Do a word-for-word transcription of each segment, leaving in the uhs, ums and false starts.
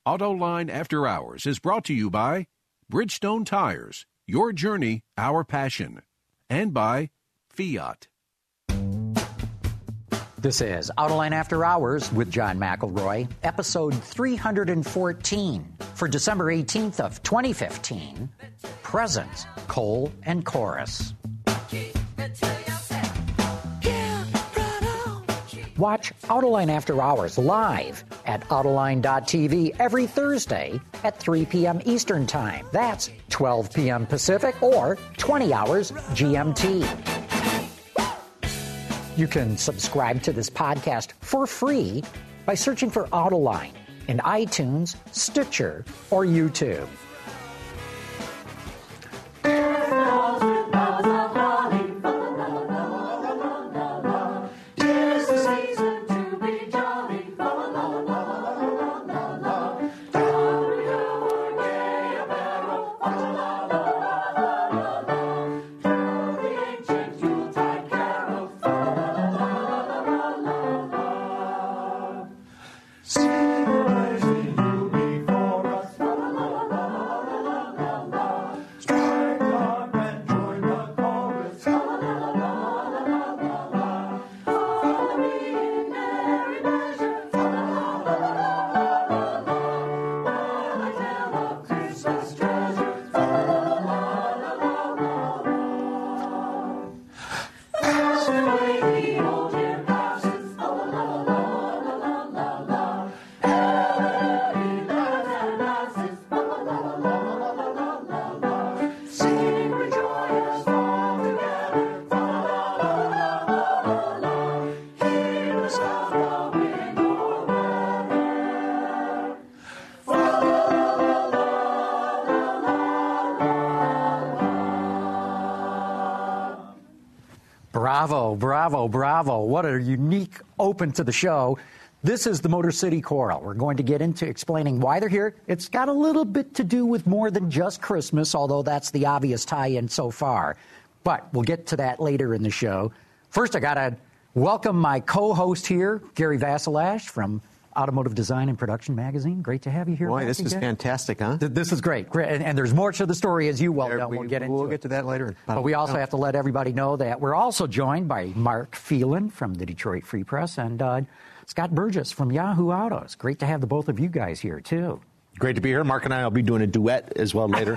Autoline After Hours is brought to you by Bridgestone Tires, your journey, our passion, and by Fiat. This is Autoline After Hours with John McElroy, episode three hundred fourteen for December eighteenth of twenty fifteen. Presents, Cole and Chorus. Watch Autoline After Hours live at Autoline dot T V every Thursday at three p.m. Eastern Time. That's twelve p.m. Pacific or twenty hours G M T. You can subscribe to this podcast for free by searching for Autoline in iTunes, Stitcher, or YouTube. Bravo, bravo, bravo. What a unique open to the show. This is the Motor City Choral. We're going to get into explaining why they're here. It's got a little bit to do with more than just Christmas, although that's the obvious tie-in so far. But we'll get to that later in the show. First, I got to welcome my co-host here, Gary Vasilash from Automotive Design and Production Magazine. Great to have you here. Boy, this is fantastic, huh? This is great. great. And, and there's more to the story, as you well know. We, we'll get into We'll it. get to that later. But we also have to let everybody know that we're also joined by Mark Phelan from the Detroit Free Press and uh, Scott Burgess from Yahoo Autos. Great to have the both of you guys here, too. Great to be here. Mark and I will be doing a duet as well later.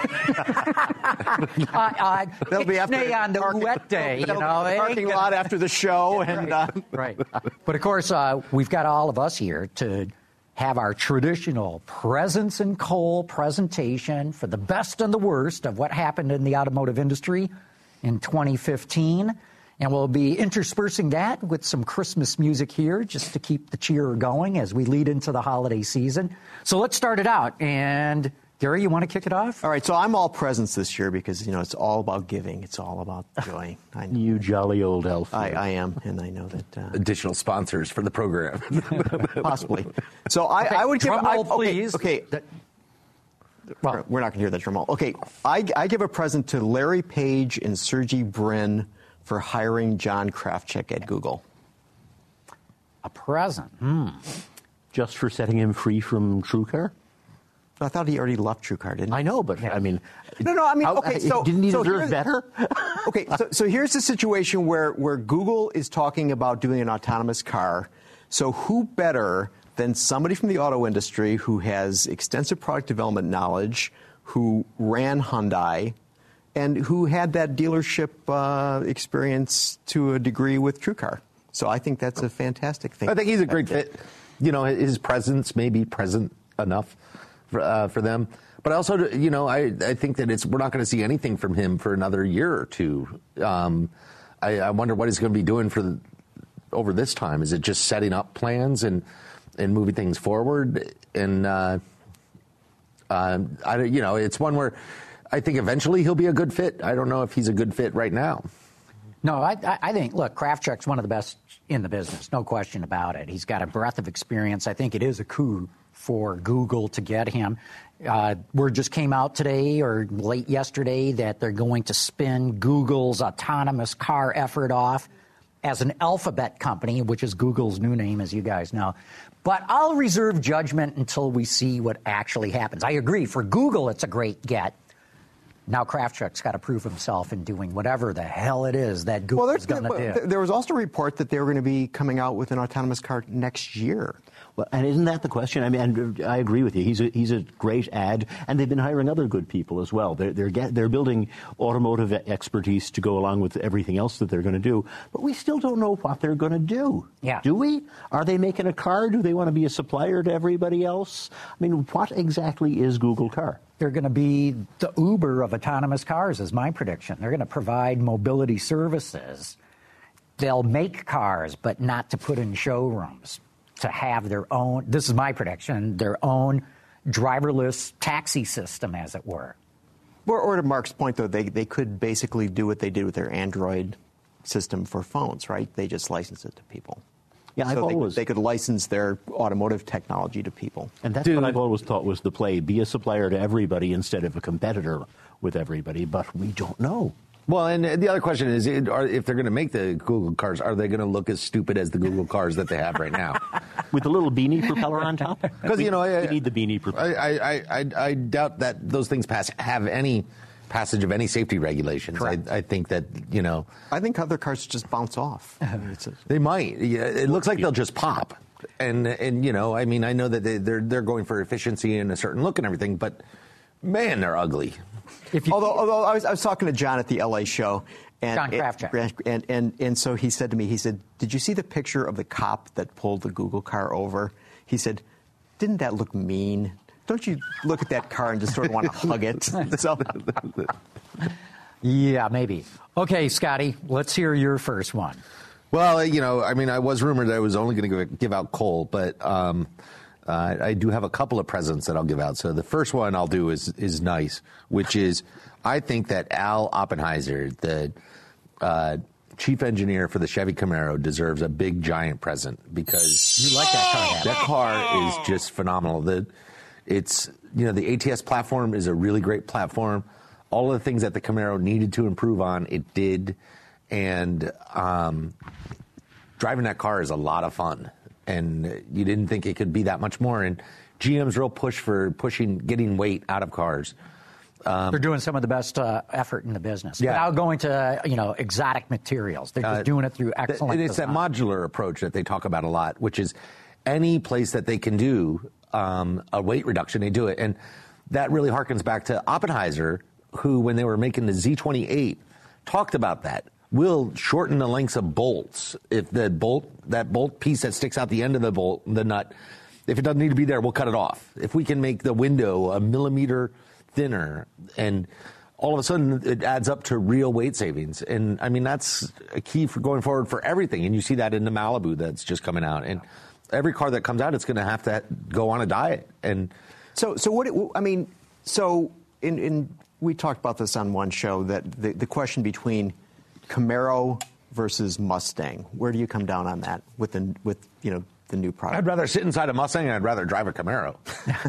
uh, uh, They'll be after on the parking, duet day, you know. Parking lot after the show. and right. Uh, right. But, of course, uh, we've got all of us here to have our traditional Presents and Cole presentation for the best and the worst of what happened in the automotive industry in twenty fifteen. And we'll be interspersing that with some Christmas music here just to keep the cheer going as we lead into the holiday season. So let's start it out. And Gary, you want to kick it off? All right, so I'm all presents this year because, you know, it's all about giving. It's all about joy. I know. You jolly old elf. I, I am, and I know that. Uh, Additional sponsors for the program. possibly. So I, Okay, I would give... drum I, roll, please. Okay, okay. That- well, We're not going to hear that drum roll. Okay, I, I give a present to Larry Page and Sergey Brin for hiring John Krafchick at Google. a present. Hmm. Just for setting him free from TrueCar? I thought he already left TrueCar, didn't he? I know, but I mean... No, no, I mean, how, okay, so... Didn't he so deserve better? Okay, so, so here's the situation where, where Google is talking about doing an autonomous car. So who better than somebody from the auto industry who has extensive product development knowledge, who ran Hyundai, and who had that dealership uh, experience to a degree with TrueCar. So I think that's a fantastic thing. I think he's a great fit. You know, his presence may be present enough for, uh, for them. But also, you know, I, I think that it's we're not going to see anything from him for another year or two. Um, I, I wonder what he's going to be doing for the, over this time. Is it just setting up plans and and moving things forward? And uh, uh, I, you know, it's one where I think eventually he'll be a good fit. I don't know if he's a good fit right now. No, I, I think, look, Krafchick's one of the best in the business, no question about it. He's got a breadth of experience. I think it is a coup for Google to get him. Uh, word just came out today or late yesterday that they're going to spin Google's autonomous car effort off as an Alphabet company, which is Google's new name, as you guys know. But I'll reserve judgment until we see what actually happens. I agree. For Google, it's a great get. Now Kravchuk's got to prove himself in doing whatever the hell it is that Google well, is going to do. There was also a report that they were going to be coming out with an autonomous car next year. Well, and isn't that the question? I mean, and I agree with you. He's a, he's a great ad, and they've been hiring other good people as well. They're they're, get, they're building automotive expertise to go along with everything else that they're going to do. But we still don't know what they're going to do. Yeah. Do we? Are they making a car? Do they want to be a supplier to everybody else? I mean, what exactly is Google Car? They're going to be the Uber of autonomous cars, is my prediction. They're going to provide mobility services. They'll make cars, but not to put in showrooms. To have their own, this is my prediction, their own driverless taxi system, as it were. Or, or to Mark's point, though, they, they could basically do what they did with their Android system for phones, right? They just license it to people. Yeah, I've so they, always, they could license their automotive technology to people. And that's Dude. what I've always thought was the play. Be a supplier to everybody instead of a competitor with everybody, but we don't know. Well, and the other question is, are, if they're going to make the Google cars, are they going to look as stupid as the Google cars that they have right now? With the little beanie propeller on top? Because, you know, I, we need the beanie propeller. I, I, I, I doubt that those things pass have any passage of any safety regulations. I, I think that, you know. I think other cars just bounce off. It's a, They might. Yeah, it looks like they'll just pop. And, and you know, I mean, I know that they, they're, they're going for efficiency and a certain look and everything, but, man, they're ugly. If you, although, although I was, I was talking to John at the L A show, and John Kravchuk. and, and and so he said to me, he said, "Did you see the picture of the cop that pulled the Google car over?" He said, "Didn't that look mean? Don't you look at that car and just sort of want to hug it?" So, yeah, maybe. Okay, Scotty, let's hear your first one. Well, you know, I mean, I was rumored that I was only going to give, give out coal, but um, uh, I do have a couple of presents that I'll give out. So the first one I'll do is is nice, which is I think that Al Oppenheiser, the uh, chief engineer for the Chevy Camaro, deserves a big giant present because You like that car, that car is just phenomenal. The it's you know the A T S platform is a really great platform. All of the things that the Camaro needed to improve on, it did, and um, driving that car is a lot of fun. And you didn't think it could be that much more. And G M's real push for pushing, getting weight out of cars. Um, They're doing some of the best uh, effort in the business. Yeah. Without going to, you know, exotic materials. They're just Uh, doing it through excellent And it's design. that modular approach that they talk about a lot, which is any place that they can do um, a weight reduction, they do it. And that really harkens back to Oppenheiser, who, when they were making the Z twenty-eight, talked about that. We'll shorten the lengths of bolts. If the bolt, that bolt piece that sticks out the end of the bolt, the nut, if it doesn't need to be there, we'll cut it off. If we can make the window a millimeter thinner, and all of a sudden it adds up to real weight savings. And I mean, that's a key for going forward for everything. And you see that in the Malibu that's just coming out. And every car that comes out, it's going to have to go on a diet. And so, so what? It, I mean, so in, in we talked about this on one show, that the, the question between Camaro versus Mustang, where do you come down on that with the with you know the new product? I'd rather sit inside a Mustang and I'd rather drive a Camaro.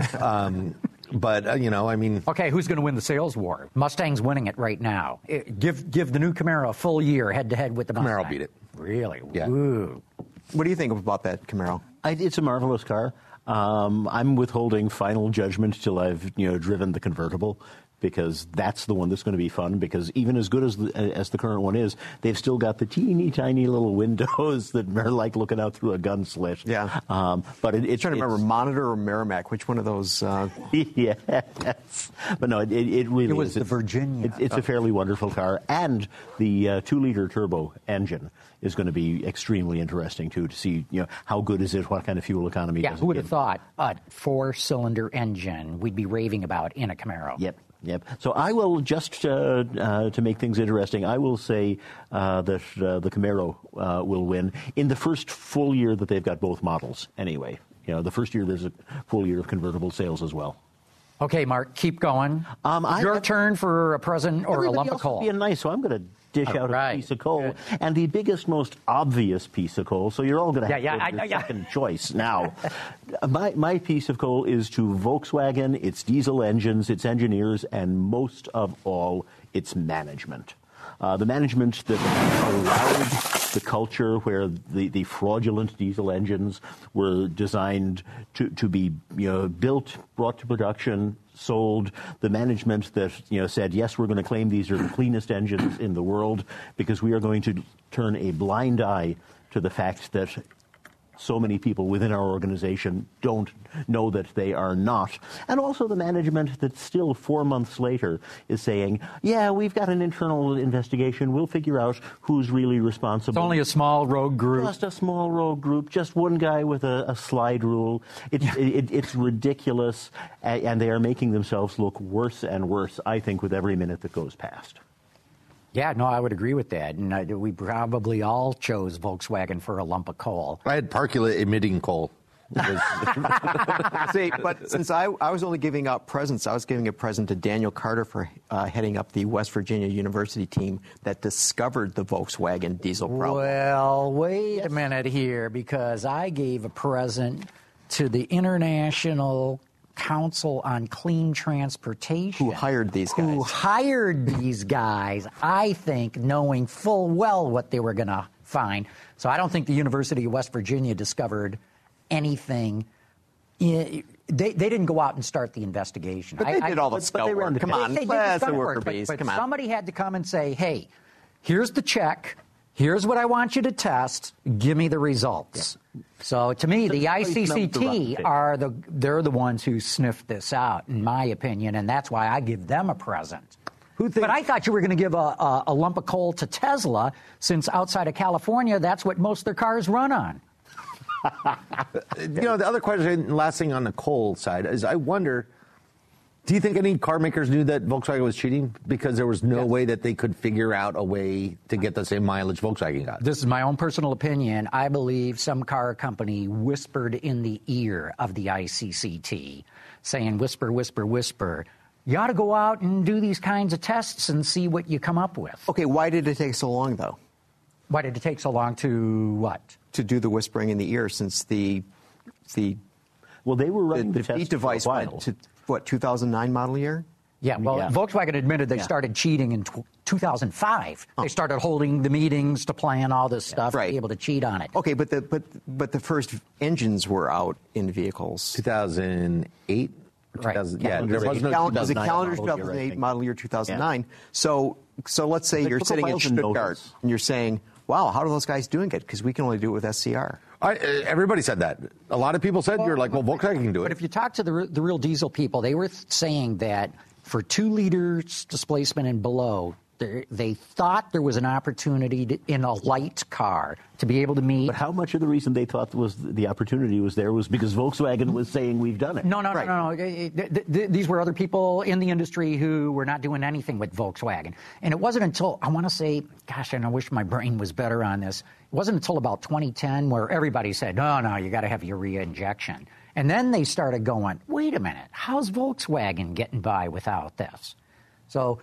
um, but uh, you know, I mean, Okay, who's going to win the sales war? Mustang's winning it right now. It, give give the new Camaro a full year head-to-head with the Mustang. Camaro beat it. Really? Yeah. Ooh. What do you think about that Camaro? I, it's a marvelous car. Um, I'm withholding final judgment till I've you know driven the convertible, because that's the one that's going to be fun. Because even as good as the, as the current one is, they've still got the teeny tiny little windows that are like looking out through a gun slit. Yeah. Um, but it, it's I'm trying to remember, Monitor or Merrimack, which one of those? Uh... Yes, but no, it, it, it really It was is. the It's- Virginia. It, it's a fairly wonderful car, and the uh, two-liter turbo engine is going to be extremely interesting too, to see you know how good is it, what kind of fuel economy. Yeah, does who it would have give. thought a four-cylinder engine we'd be raving about in a Camaro? Yep. Yep. So I will just uh, uh, to make things interesting, I will say uh, that uh, the Camaro uh, will win in the first full year that they've got both models. Anyway, you know, the first year there's a full year of convertible sales as well. Okay, Mark, keep going. Um, I- Your I- turn for a present or a Everybody lump of else is coal. being nice, so I'm going to dish All out right. a piece of coal, Good. and the biggest, most obvious piece of coal. So you're all going to have Yeah, to yeah, go to I- your yeah. second choice now. my my piece of coal is to Volkswagen, its diesel engines, its engineers, and most of all, its management. Uh, the management that allowed the culture where the, the fraudulent diesel engines were designed to, to be, you know, built, brought to production, sold, the management that, you know, said, yes, we're going to claim these are the cleanest engines in the world because we are going to turn a blind eye to the fact that so many people within our organization don't know that they are not. And also the management that still four months later is saying, yeah, we've got an internal investigation. We'll figure out who's really responsible. It's only a small rogue group. Just a small rogue group. Just one guy with a, a slide rule. It's, it, it's ridiculous. And they are making themselves look worse and worse, I think, with every minute that goes past. Yeah, no, I would agree with that. And uh, we probably all chose Volkswagen for a lump of coal. I had Parkula emitting coal. See, but since I, I was only giving out presents, I was giving a present to Daniel Carter for uh, heading up the West Virginia University team that discovered the Volkswagen diesel problem. Well, wait a minute here, because I gave a present to the International Council on Clean Transportation. Who hired these guys. Who hired these guys, I think, knowing full well what they were going to find. So I don't think the University of West Virginia discovered anything. In, they, they didn't go out and start the investigation. But they I, did all the but, scout work. the Come on, they, they that's did the the worker work, but, bees. but Come on. somebody had to come and say, hey, here's the check. Here's what I want you to test. Give me the results. Yeah. So to me, the I C C T are the they're the ones who sniffed this out, in my opinion, and that's why I give them a present. Who thinks- but I thought you were going to give a, a, a lump of coal to Tesla, since outside of California, that's what most of their cars run on. You know, the other question, last thing on the coal side, is I wonder, do you think any car makers knew that Volkswagen was cheating? Because there was no yes. way that they could figure out a way to get the same mileage Volkswagen got. This is my own personal opinion. I believe some car company whispered in the ear of the I C C T, saying, whisper, whisper, whisper. You ought to go out and do these kinds of tests and see what you come up with. Okay, why did it take so long, though? Why did it take so long to what? To do the whispering in the ear, since the the well, they were running the, the, the test device for a while. went to what two thousand nine model year. Yeah, well, yeah. Volkswagen admitted they yeah. started cheating in two thousand five. Oh. They started holding the meetings to plan all this stuff right. to be able to cheat on it. Okay, but the but but the first engines were out in vehicles. two thousand eight. Right. Yeah, there was no Cal- was a calendar two thousand eight year, model year two thousand nine. Yeah. So so let's say they you're sitting in Stuttgart notice. and you're saying, "Wow, how are those guys doing it? Because we can only do it with S C R." I, everybody said that. A lot of people said, well, you're like, well, Volkswagen can do it. But if you talk to the, the real diesel people, they were saying that for two liters displacement and below, they thought there was an opportunity to, in a light car to be able to meet. But how much of the reason they thought was the opportunity was there was because Volkswagen was saying we've done it? No, no, right. no, no, no. These were other people in the industry who were not doing anything with Volkswagen. And it wasn't until, I want to say, gosh, and I wish my brain was better on this. It wasn't until about twenty ten where everybody said, no, no, you got to have urea injection. And then they started going, wait a minute, how's Volkswagen getting by without this? So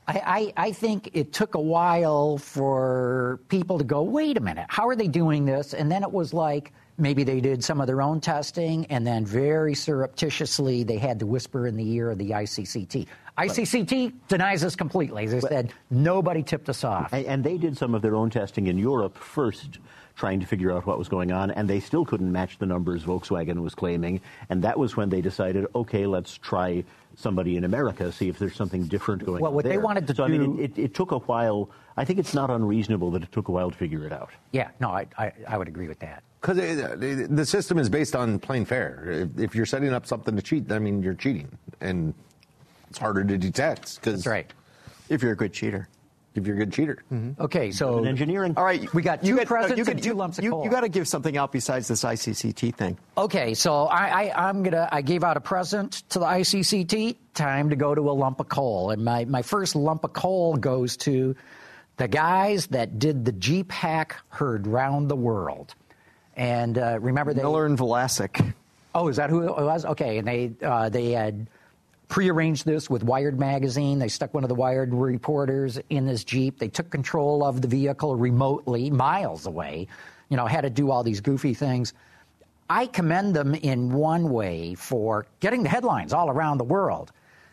I, I, I think it took a while for people to go, wait a minute, how are they doing this? And then it was like maybe they did some of their own testing, and then very surreptitiously they had to whisper in the ear of the I C C T. I C C T denies this completely. They said nobody tipped us off. And, and they did some of their own testing in Europe first, trying to figure out what was going on, and they still couldn't match the numbers Volkswagen was claiming. And that was when they decided, okay, let's try somebody in America, see if there's something different going well, on what there. they wanted to so, do... I mean, it, it, it took a while. I think it's not unreasonable that it took a while to figure it out. Yeah, no, I, I, I would agree with that. Because the system is based on plain fair. If, if you're setting up something to cheat, I mean, you're cheating. And it's harder to detect. Cause That's right. If you're a good cheater. If you're a good cheater. Mm-hmm. Okay, so... In engineering. All right. We got two you get, presents you get, and two you, lumps of you, coal. You got to give something out besides this I C C T thing. Okay, so I, I, I'm gonna. I gave out a present to the I C C T. Time to go to a lump of coal, and my, my first lump of coal goes to the guys that did the Jeep hack heard round the world. And uh, remember they Miller and Vlasic. Oh, is that who it was? Okay, and they uh, they had prearranged this with Wired magazine. They stuck one of the Wired reporters in this Jeep. They took control of the vehicle remotely, miles away. You know, had to do all these goofy things. I commend them in one way for getting the headlines all around the world.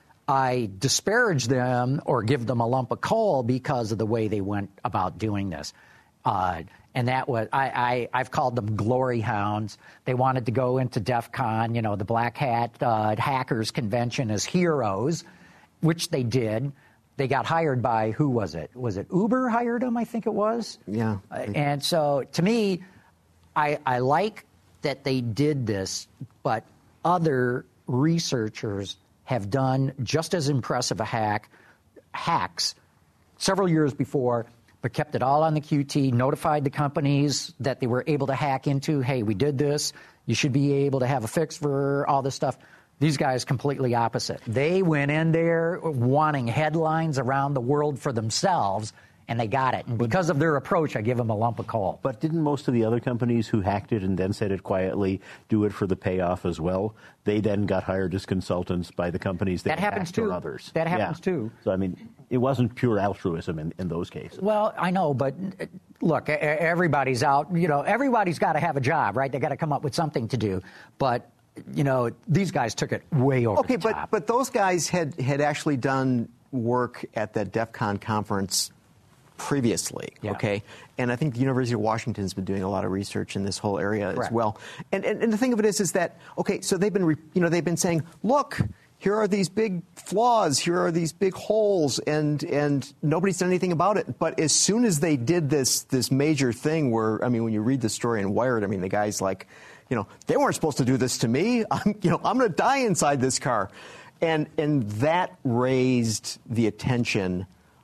I disparage them or give them a lump of coal because of the way they went about doing this. Uh, And that was, I, I, I've called them glory hounds. They wanted to go into DEF CON, you know, the Black Hat uh, Hackers Convention as heroes, which they did. They got hired by, who was it? Was it Uber hired them, I think it was? Yeah. Uh, and so, to me, I, I like that they did this, but other researchers have done just as impressive a hack, hacks several years before, but kept it all on the Q T, notified the companies that they were able to hack into, hey, we did this, you should be able to have a fix for all this stuff. These guys completely opposite. They went in there wanting headlines around the world for themselves, and they got it. And because of their approach, I give them a lump of coal. But didn't most of the other companies who hacked it and then said it quietly do it for the payoff as well? They then got hired as consultants by the companies that, that happens hacked too. or others. That happens yeah. too. So, I mean, it wasn't pure altruism in, in those cases. Well, I know, but uh, look, everybody's out. You know, everybody's got to have a job, right? They got to come up with something to do. But, you know, these guys took it way over okay, the but, top. but those guys had, had actually done work at that DEF CON conference previously, yeah. okay? And I think the University of Washington has been doing a lot of research in this whole area Correct. as well. And, and and the thing of it is, is that, okay, so they've been, re, you know, they've been saying, look, here are these big flaws, here are these big holes, and and nobody's done anything about it. But as soon as they did this this major thing where, I mean, when you read the story in Wired, I mean, the guy's like, you know, they weren't supposed to do this to me. I'm, you know, I'm going to die inside this car. And and that raised the attention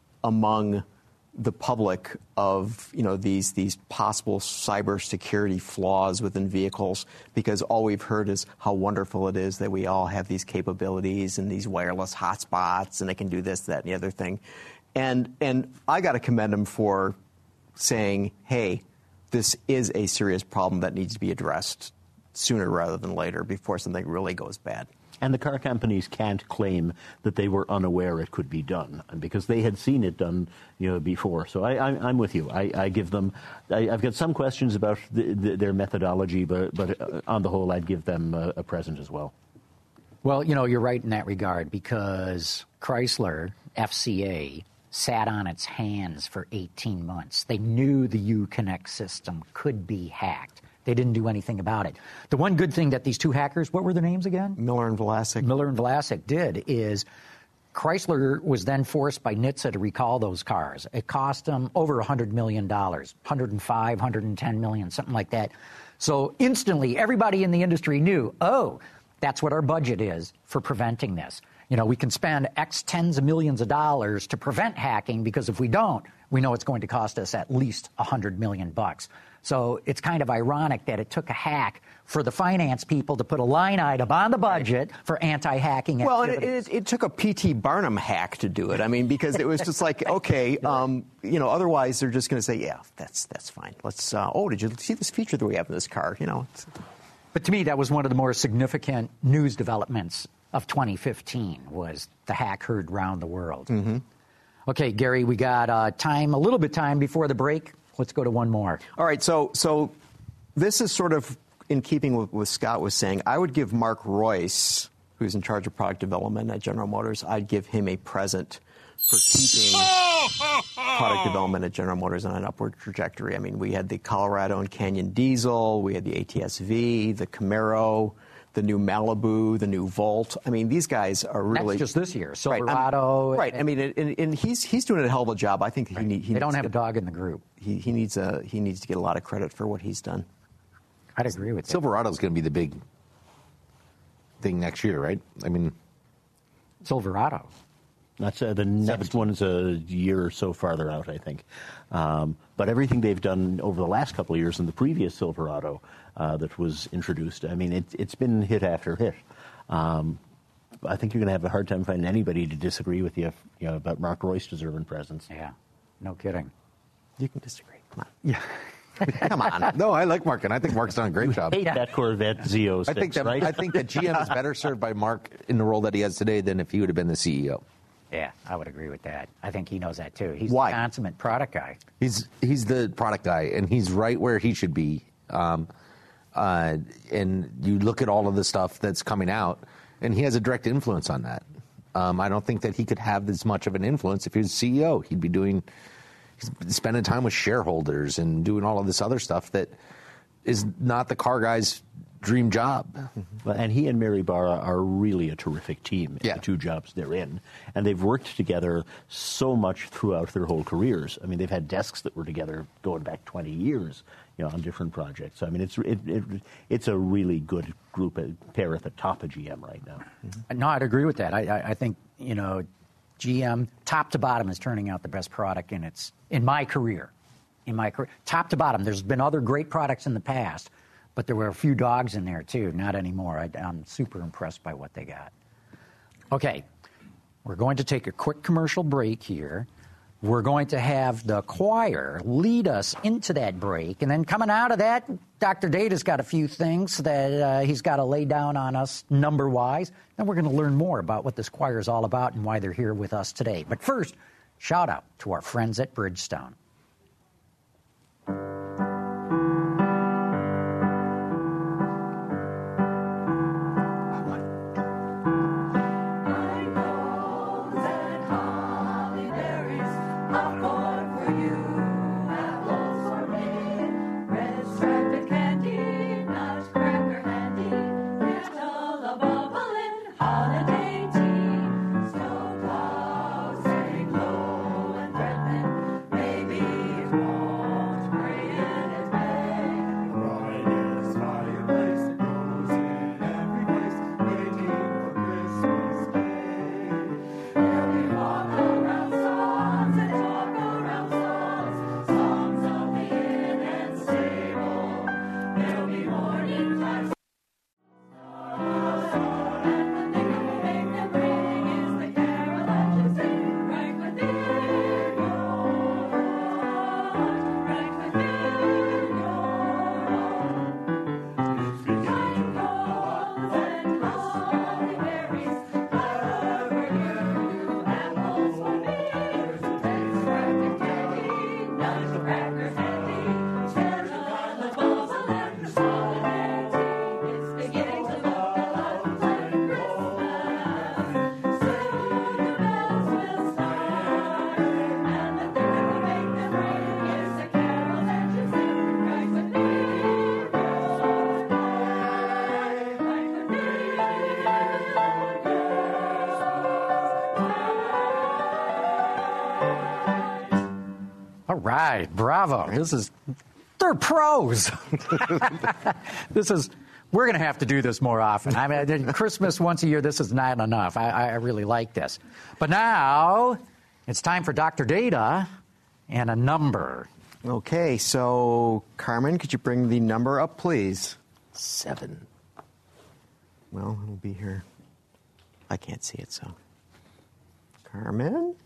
among the public of, you know, these these possible cybersecurity flaws within vehicles, because all we've heard is how wonderful it is that we all have these capabilities and these wireless hotspots and they can do this, that, and the other thing. And and I got to commend them for saying, hey, this is a serious problem that needs to be addressed sooner rather than later before something really goes bad. And the car companies can't claim that they were unaware it could be done, because they had seen it done, you know, before. So I, I, I'm with you. I, I give them. I, I've got some questions about the, the, their methodology, but but uh, on the whole, I'd give them a, a present as well. Well, you know, you're right in that regard, because Chrysler F C A sat on its hands for eighteen months. They knew the Uconnect system could be hacked. They didn't do anything about it. The one good thing that these two hackers, what were their names again? Miller and Vlasic. Miller and Vlasic did is Chrysler was then forced by N H T S A to recall those cars. It cost them over one hundred million dollars, one hundred five, one hundred ten million, something like that. So instantly, everybody in the industry knew, oh, that's what our budget is for preventing this. You know, we can spend X tens of millions of dollars to prevent hacking, because if we don't, we know it's going to cost us at least one hundred million bucks. So it's kind of ironic that it took a hack for the finance people to put a line item on the budget for anti-hacking Well, activities. and it, it, it took a P T Barnum hack to do it. I mean, because it was just like, okay, um, you know, otherwise they're just going to say, yeah, that's that's fine. Let's. Uh, oh, did you see this feature that we have in this car? You know. It's... But to me, that was one of the more significant news developments of twenty fifteen, was the hack heard round the world. Mm-hmm. Okay, Gary, we got uh, time, a little bit time before the break. Let's go to one more. All right, so so this is sort of in keeping with what Scott was saying. I would give Mark Royce, who's in charge of product development at General Motors, I'd give him a present for keeping product development at General Motors on an upward trajectory. I mean, we had the Colorado and Canyon Diesel, we had the A T S V, the Camaro, the new Malibu, the new Volt. I mean, these guys are really... That's just this year. Right, Silverado. Right. I mean, and, and he's he's doing a hell of a job. I think he, Right. need, he They don't needs have to a get, dog in the group. He, he needs a he needs to get a lot of credit for what he's done. I'd agree with that. Silverado's going to be the big thing next year, right? I mean, Silverado. That's uh, the next one's a year or so farther out, I think. Um, but everything they've done over the last couple of years in the previous Silverado uh, that was introduced, I mean, it, it's been hit after hit. Um, I think you're going to have a hard time finding anybody to disagree with you, you know, about Mark Royce deserving presence. Yeah, no kidding. You can disagree. Come on. Yeah. Come on. no, I like Mark, and I think Mark's done a great job. Hate that Corvette Z oh six, I think that right? I think that G M is better served by Mark in the role that he has today than if he would have been the C E O. Yeah, I would agree with that. I think he knows that, too. He's Why? the consummate product guy. He's he's the product guy, and he's right where he should be. Um, uh, and you look at all of the stuff that's coming out, and he has a direct influence on that. Um, I don't think that he could have as much of an influence if he was C E O. He'd be doing, spending time with shareholders and doing all of this other stuff that is not the car guy's dream job. Well, and he and Mary Barra are really a terrific team in yeah. the two jobs they're in. And they've worked together so much throughout their whole careers. I mean, they've had desks that were together going back twenty years, you know, on different projects. I mean, it's it, it, it's a really good group at, pair at the top of G M right now. Mm-hmm. No, I'd agree with that. I, I, I think, you know, G M, top to bottom, is turning out the best product in its in my career. In my career, top to bottom. There's been other great products in the past, but there were a few dogs in there too. Not anymore. I, I'm super impressed by what they got. Okay, we're going to take a quick commercial break here. We're going to have the choir lead us into that break, and then coming out of that, Doctor Data's got a few things that uh, he's got to lay down on us number-wise. Then we're going to learn more about what this choir is all about and why they're here with us today. But first, shout out to our friends at Bridgestone. All right, bravo. This is, they're pros. This is, we're going to have to do this more often. I mean, Christmas once a year, this is not enough. I, I really like this. But now, it's time for Doctor Data and a number. Okay, so Carmen, could you bring the number up, please? Seven. Well, it'll be here. I can't see it, so. Carmen?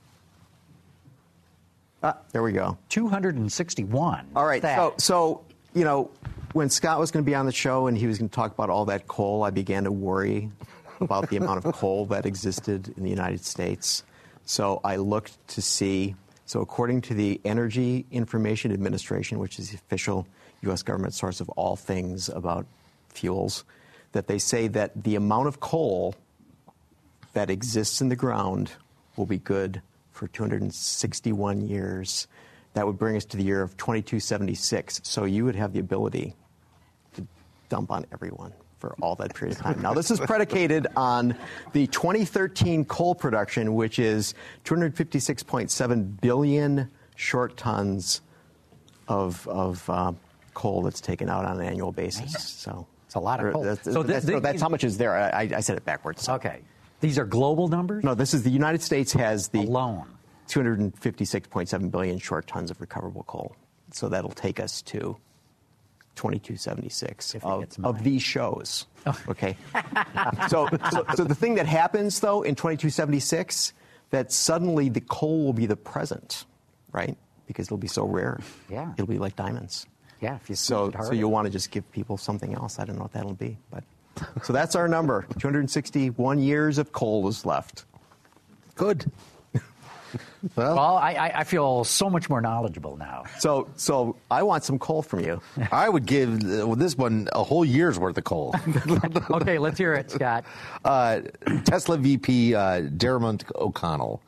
Ah, there we go. two hundred sixty-one. All right, that? so, so, you know, when Scott was going to be on the show and he was going to talk about all that coal, I began to worry about the amount of coal that existed in the United States. So I looked to see, so according to the Energy Information Administration, which is the official U S government source of all things about fuels, that they say that the amount of coal that exists in the ground will be good for two hundred sixty-one years. That would bring us to the year of twenty-two seventy-six. So you would have the ability to dump on everyone for all that period of time. Now, this is predicated on the twenty thirteen coal production, which is two hundred fifty-six point seven billion short tons of, of uh, coal that's taken out on an annual basis. Man. So it's a lot of coal. That's, so that's, th- no, that's how much is there. I, I said it backwards. So. Okay. These are global numbers? No, this is the United States has the alone two hundred fifty-six point seven billion short tons of recoverable coal. So that'll take us to twenty-two seventy-six of, of these shows. Oh. Okay. so, so, so the thing that happens though in twenty-two seventy-six, that suddenly the coal will be the present, right? Because it'll be so rare. Yeah. It'll be like diamonds. Yeah. If you so, so you'll want to just give people something else. I don't know what that'll be, but. So that's our number. two hundred sixty-one years of coal is left. Good. Well, well I, I feel so much more knowledgeable now. So, so I want some coal from you. I would give uh, this one a whole year's worth of coal. Okay, let's hear it, Scott. Uh, Tesla V P uh, Dermot O'Connell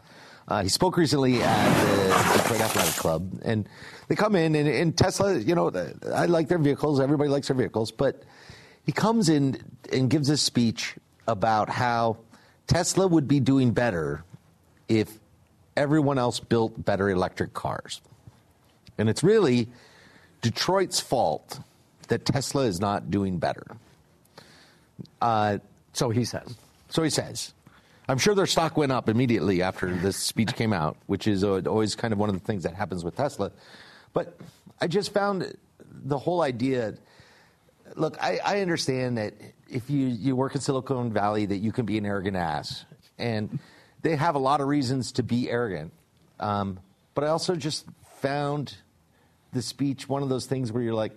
Uh, he spoke recently at the Detroit Athletic Club, and they come in, and, and Tesla, you know, I like their vehicles. Everybody likes their vehicles, but he comes in and gives a speech about how Tesla would be doing better if everyone else built better electric cars. And it's really Detroit's fault that Tesla is not doing better. Uh, so he says. So he says. I'm sure their stock went up immediately after this speech came out, which is always kind of one of the things that happens with Tesla. But I just found the whole idea. Look, I, I understand that if you, you work in Silicon Valley, that you can be an arrogant ass. And they have a lot of reasons to be arrogant. Um, but I also just found the speech one of those things where you're like,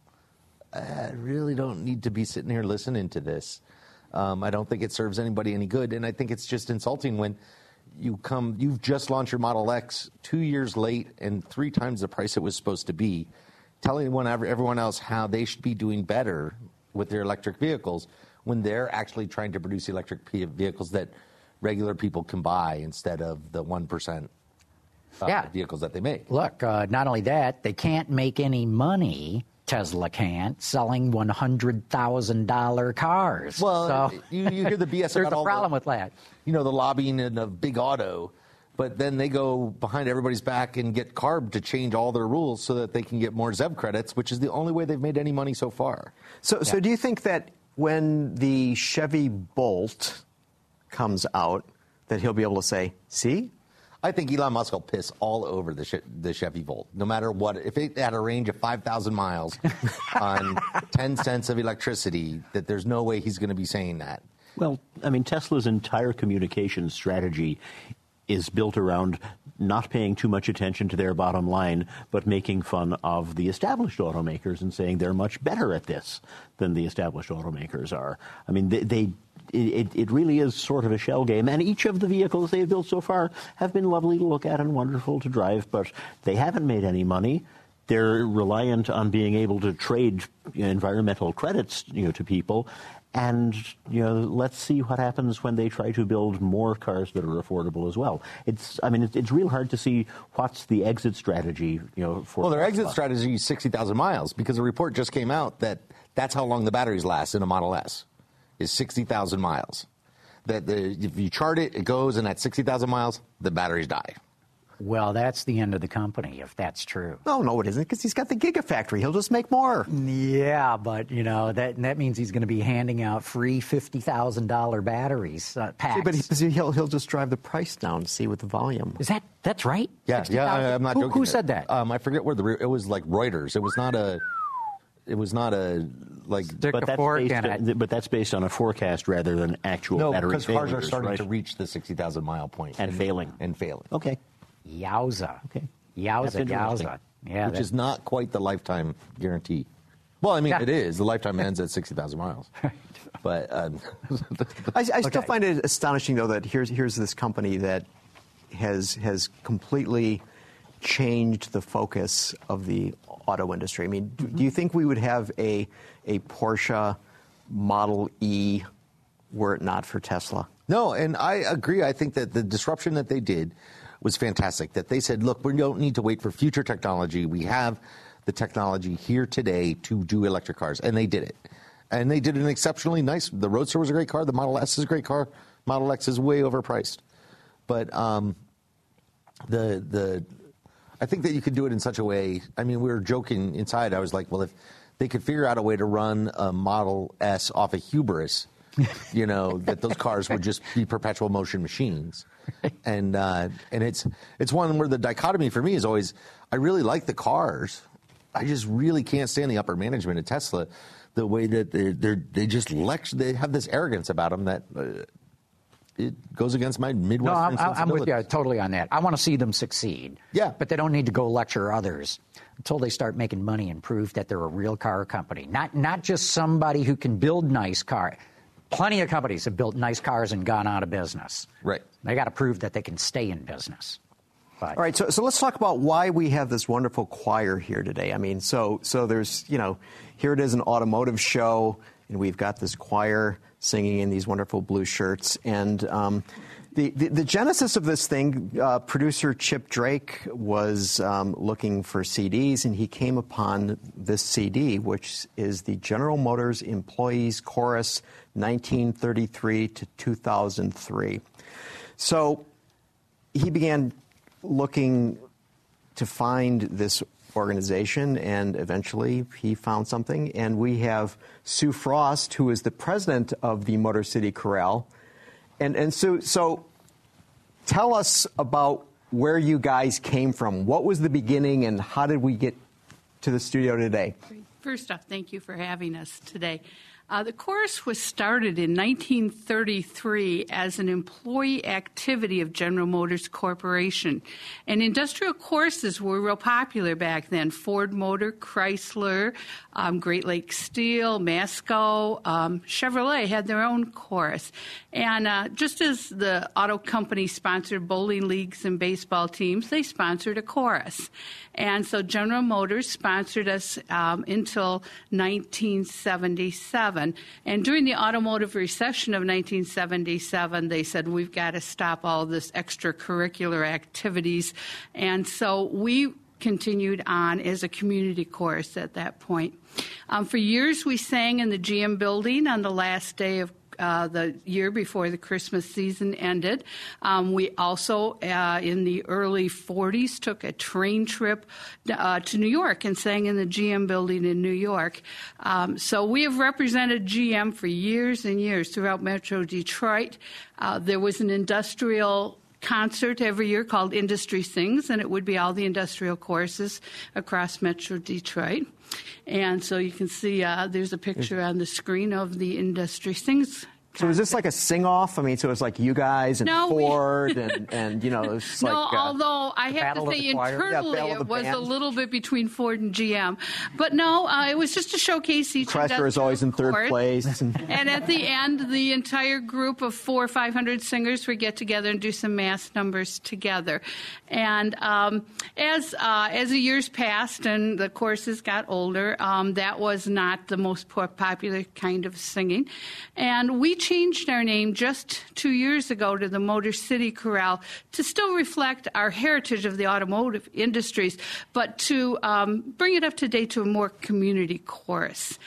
I really don't need to be sitting here listening to this. Um, I don't think it serves anybody any good. And I think it's just insulting when you come, you've just launched your Model X two years late and three times the price it was supposed to be, telling everyone else how they should be doing better with their electric vehicles when they're actually trying to produce electric vehicles that regular people can buy instead of the one percent uh, yeah. vehicles that they make. Look, uh, not only that, they can't make any money, Tesla can't, selling one hundred thousand dollars cars. Well, so, you, you hear the B S there's about a all problem the, with that. You know, the lobbying in a big auto, but then they go behind everybody's back and get CARB to change all their rules so that they can get more ZEV credits, which is the only way they've made any money so far. So, yeah. so do you think that when the Chevy Bolt comes out, that he'll be able to say, see? I think Elon Musk will piss all over the, the Chevy Volt, no matter what. If it had a range of five thousand miles on ten cents of electricity, that there's no way he's going to be saying that. Well, I mean, Tesla's entire communication strategy is built around not paying too much attention to their bottom line, but making fun of the established automakers and saying they're much better at this than the established automakers are. I mean, they... they It, it really is sort of a shell game, and each of the vehicles they've built so far have been lovely to look at and wonderful to drive, but they haven't made any money. They're reliant on being able to trade you know, environmental credits you know, to people, and you know, let's see what happens when they try to build more cars that are affordable as well. It's, I mean, it's, it's real hard to see what's the exit strategy. You know, for well, their Tesla. exit strategy is sixty thousand miles because a report just came out that that's how long the batteries last in a Model S. Is sixty thousand miles. That the, if you chart it, it goes, and at sixty thousand miles, the batteries die. Well, that's the end of the company, if that's true. No, no, it isn't, because he's got the Gigafactory. He'll just make more. Yeah, but, you know, that that means he's going to be handing out free fifty thousand dollars batteries, uh, packs. See, but he, he'll, he'll just drive the price down to see with the volume. Is that, that's right? Yeah, yeah, I, I'm not who, joking. Who said that? Um, I forget where the, it was like Reuters. It was not a... It was not a, like... Stick but, a that's fork based, in it. but that's based on a forecast rather than actual no, battery because cars are failures, starting right? to reach the sixty thousand mile point. And, and failing. And failing. Okay. Yowza. Okay. Yowza, yowza. Yeah, Which that, is not quite the lifetime guarantee. Well, I mean, Yeah. it is. The lifetime ends at sixty thousand miles. But... Um, I, I still Okay. find it astonishing, though, that here's, here's this company that has has completely changed the focus of the auto industry. I mean, do, do you think we would have a a Porsche Model E were it not for Tesla? No, and I agree. I think that the disruption that they did was fantastic. That they said, look, we don't need to wait for future technology. We have the technology here today to do electric cars. And they did it. And they did an exceptionally nice. The Roadster was a great car. The Model S is a great car. Model X is way overpriced. But um, the the I think that you could do it in such a way. I mean, we were joking inside. I was like, well, if they could figure out a way to run a Model S off a Hubris, you know, that those cars would just be perpetual motion machines. And uh, and it's it's one where the dichotomy for me is always, I really like the cars. I just really can't stand the upper management at Tesla, the way that they they they just lecture, they have this arrogance about them that uh, it goes against my Midwestern No, I'm, I'm sensibilities. with you totally on that. I want to see them succeed. Yeah. But they don't need to go lecture others until they start making money and prove that they're a real car company. Not not just somebody who can build nice cars. Plenty of companies have built nice cars and gone out of business. Right. They got to prove that they can stay in business. But, All right, so, so let's talk about why we have this wonderful choir here today. I mean, so so there's, you know, here it is, an automotive show, and we've got this choir singing in these wonderful blue shirts. And um, The, the, the genesis of this thing, uh, producer Chip Drake was um, looking for C Ds, and he came upon this C D, which is the General Motors Employees Chorus nineteen thirty-three to two thousand three. So he began looking to find this organization, and eventually he found something. And we have Sue Frost, who is the president of the Motor City Chorale. And, and Sue, so tell us about where you guys came from. What was the beginning, and how did we get to the studio today? First off, thank you for having us today. Uh, the chorus was started in nineteen thirty-three as an employee activity of General Motors Corporation. And industrial choruses were real popular back then. Ford Motor, Chrysler, um, Great Lakes Steel, Masco, um, Chevrolet had their own chorus. And uh, just as the auto company sponsored bowling leagues and baseball teams, they sponsored a chorus. And so General Motors sponsored us um, until nineteen seventy-seven. And during the automotive recession of nineteen seventy-seven, they said, we've got to stop all this extracurricular activities. And so we continued on as a community chorus at that point. Um, for years, we sang in the G M building on the last day of Uh, the year before the Christmas season ended. Um, we also, uh, in the early forties, took a train trip uh, to New York and sang in the G M building in New York. Um, so we have represented G M for years and years throughout Metro Detroit. Uh, there was an industrial concert every year called Industry Sings, and it would be all the industrial choruses across Metro Detroit. And so you can see uh, there's a picture on the screen of the Industry Sings. So is this like a sing-off? I mean, so it's like you guys and no, Ford we... and, and, you know, it's no, like... No, uh, although I have to say internally yeah, it was band. a little bit between Ford and G M. But no, uh, it was just to showcase each Chrysler is always in third chord. place. And... and at the end, the entire group of four or five hundred singers would get together and do some mass numbers together. And um, as uh, as the years passed and the choruses got older, um, that was not the most popular kind of singing. And we changed our name just two years ago to the Motor City Chorale to still reflect our heritage of the automotive industries, but to um, bring it up to date to a more community chorus.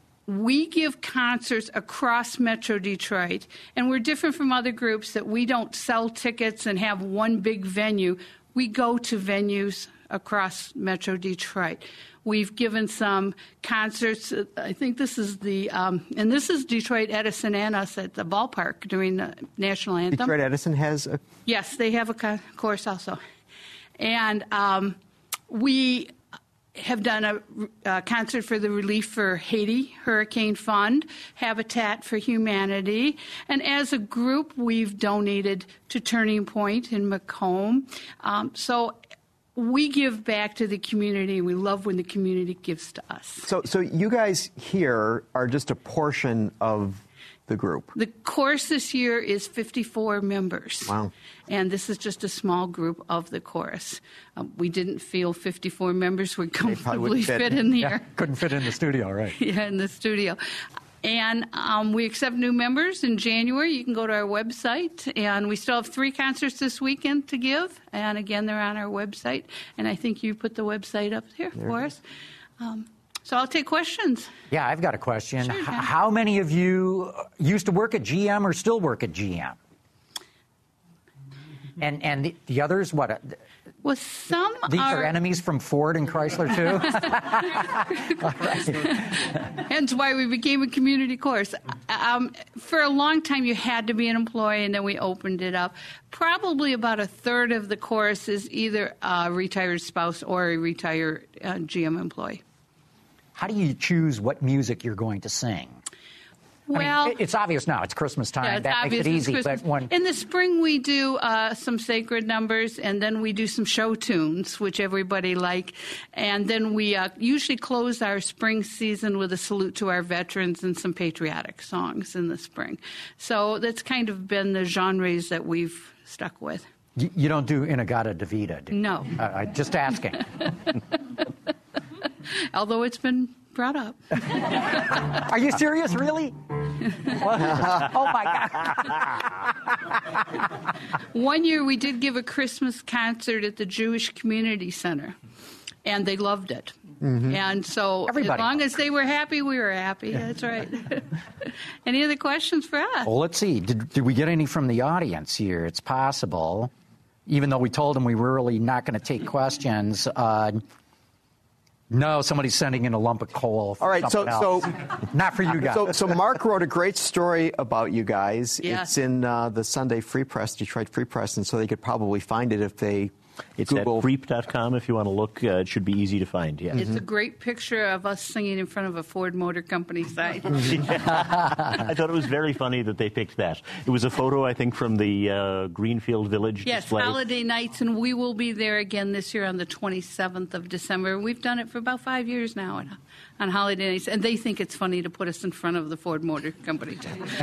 We give concerts across Metro Detroit, and we're different from other groups that we don't sell tickets and have one big venue. We go to venues across Metro Detroit. We've given some concerts. I think this is the, um, and this is Detroit Edison and us at the ballpark during the national anthem. Detroit Edison has a... Yes, they have a chorus also. And um, we have done a, a concert for the Relief for Haiti Hurricane Fund, Habitat for Humanity. And as a group, we've donated to Turning Point in Macomb. Um, so we give back to the community. We love when the community gives to us. So, so you guys here are just a portion of the group. The chorus this year is fifty-four members. Wow. And this is just a small group of the chorus. Um, we didn't feel fifty-four members would comfortably fit. fit in there. Yeah, couldn't fit in the studio, right? Yeah, in the studio. And um, we accept new members in January. You can go to our website. And we still have three concerts this weekend to give. And again, they're on our website. And I think you put the website up here there for us. Um, so I'll take questions. Yeah, I've got a question. Sure, H- how many of you used to work at G M or still work at G M? And and the, the others, what? Well, some These are, are enemies from Ford and Chrysler, too? Hence why we became a community chorus. Um, for a long time, you had to be an employee, and then we opened it up. Probably about a third of the chorus is either a retired spouse or a retired uh, G M employee. How do you choose what music you're going to sing? Well, I mean, it's obvious now. It's Christmas time. Yeah, it's that makes it easy. But when... In the spring, we do uh, some sacred numbers, and then we do some show tunes, which everybody like. And then we uh, usually close our spring season with a salute to our veterans and some patriotic songs in the spring. So that's kind of been the genres that we've stuck with. You, you don't do Inagata Davida, do you? No. Uh, I just asking. Although it's been brought up. Are you serious, really? Oh, my God. One year we did give a Christmas concert at the Jewish Community Center, and they loved it. Mm-hmm. And so Everybody as long loves as they were happy, we were happy. That's right. Any other questions for us? Well, let's see. Did, did we get any from the audience here? It's possible. Even though we told them we were really not going to take questions. Uh, no, somebody's sending in a lump of coal. All right, so, so not for you guys. So, so Mark wrote a great story about you guys. Yeah. It's in uh, the Sunday Free Press, Detroit Free Press, and so they could probably find it if they It's Google. at creep dot com if you want to look. Uh, it should be easy to find, yeah. It's a great picture of us singing in front of a Ford Motor Company site. I thought it was very funny that they picked that. It was a photo, I think, from the uh, Greenfield Village Yes, display. holiday nights, and we will be there again this year on the twenty-seventh of December. We've done it for about five years now on, on holiday nights, and they think it's funny to put us in front of the Ford Motor Company.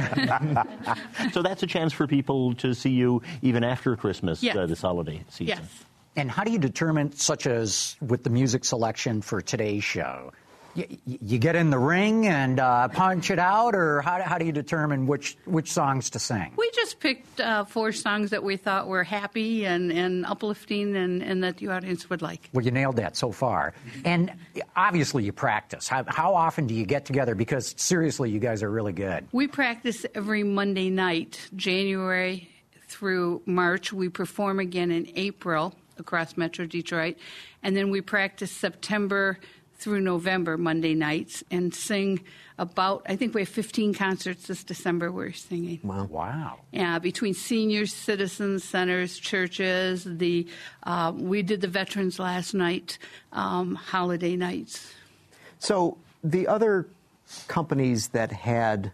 So that's a chance for people to see you even after Christmas, Yes. uh, this holiday season. Yes. And how do you determine, such as with the music selection for today's show, you, you get in the ring and uh, punch it out, or how, how do you determine which which songs to sing? We just picked uh, four songs that we thought were happy and, and uplifting and, and that the audience would like. Well, you nailed that so far. And obviously you practice. How, how often do you get together? Because seriously, you guys are really good. We practice every Monday night, January through March. We perform again in April across Metro Detroit. And then we practice September through November Monday nights and sing about, I think we have fifteen concerts this December we're singing. Wow. Wow. Yeah, between seniors, citizens, centers, churches. The uh, we did the veterans last night, um, holiday nights. So the other companies that had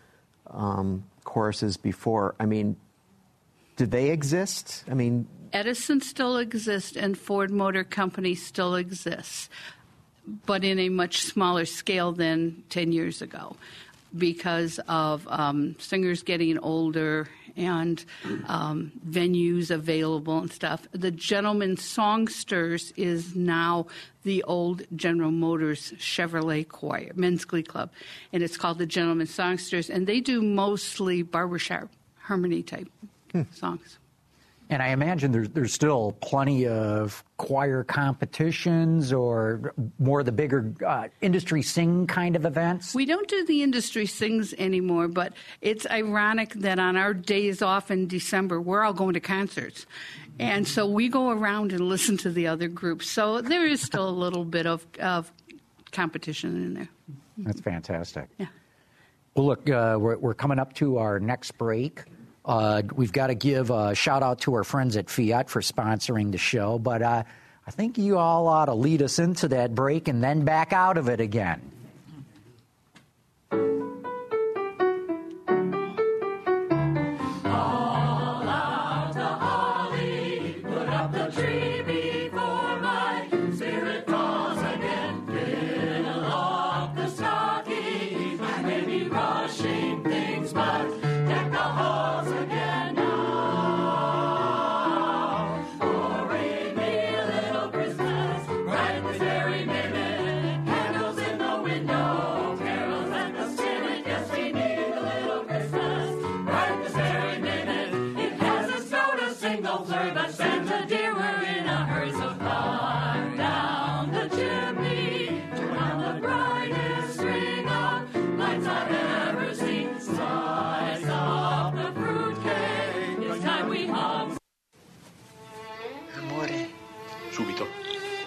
um, choruses before, I mean, did they exist? I mean, Edison still exists and Ford Motor Company still exists, but in a much smaller scale than ten years ago because of um, singers getting older and um, venues available and stuff. The Gentlemen Songsters is now the old General Motors Chevrolet Choir, Men's Glee Club, and it's called the Gentlemen Songsters, and they do mostly barbershop harmony type hmm. songs. And I imagine there's, there's still plenty of choir competitions or more of the bigger uh, industry sing kind of events. We don't do the industry sings anymore, but it's ironic that on our days off in December, we're all going to concerts. And so we go around and listen to the other groups. So there is still a little bit of, of competition in there. That's fantastic. Yeah. Well, look, uh, we're, we're coming up to our next break. Uh, we've got to give a shout out to our friends at Fiat for sponsoring the show, but uh, I think you all ought to lead us into that break and then back out of it again. Subito.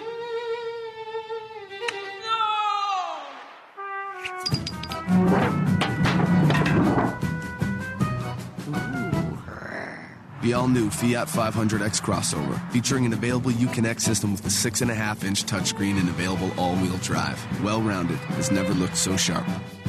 The all-new Fiat five hundred X crossover, featuring an available Uconnect system with a six and a half inch touchscreen and available all-wheel drive. Well-rounded, has never looked so sharp.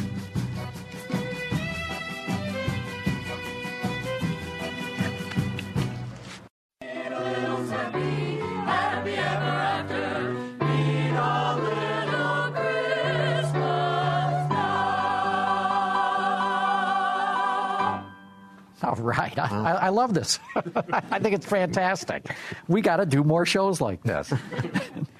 All right. I, I, I love this. I think it's fantastic. We got to do more shows like this.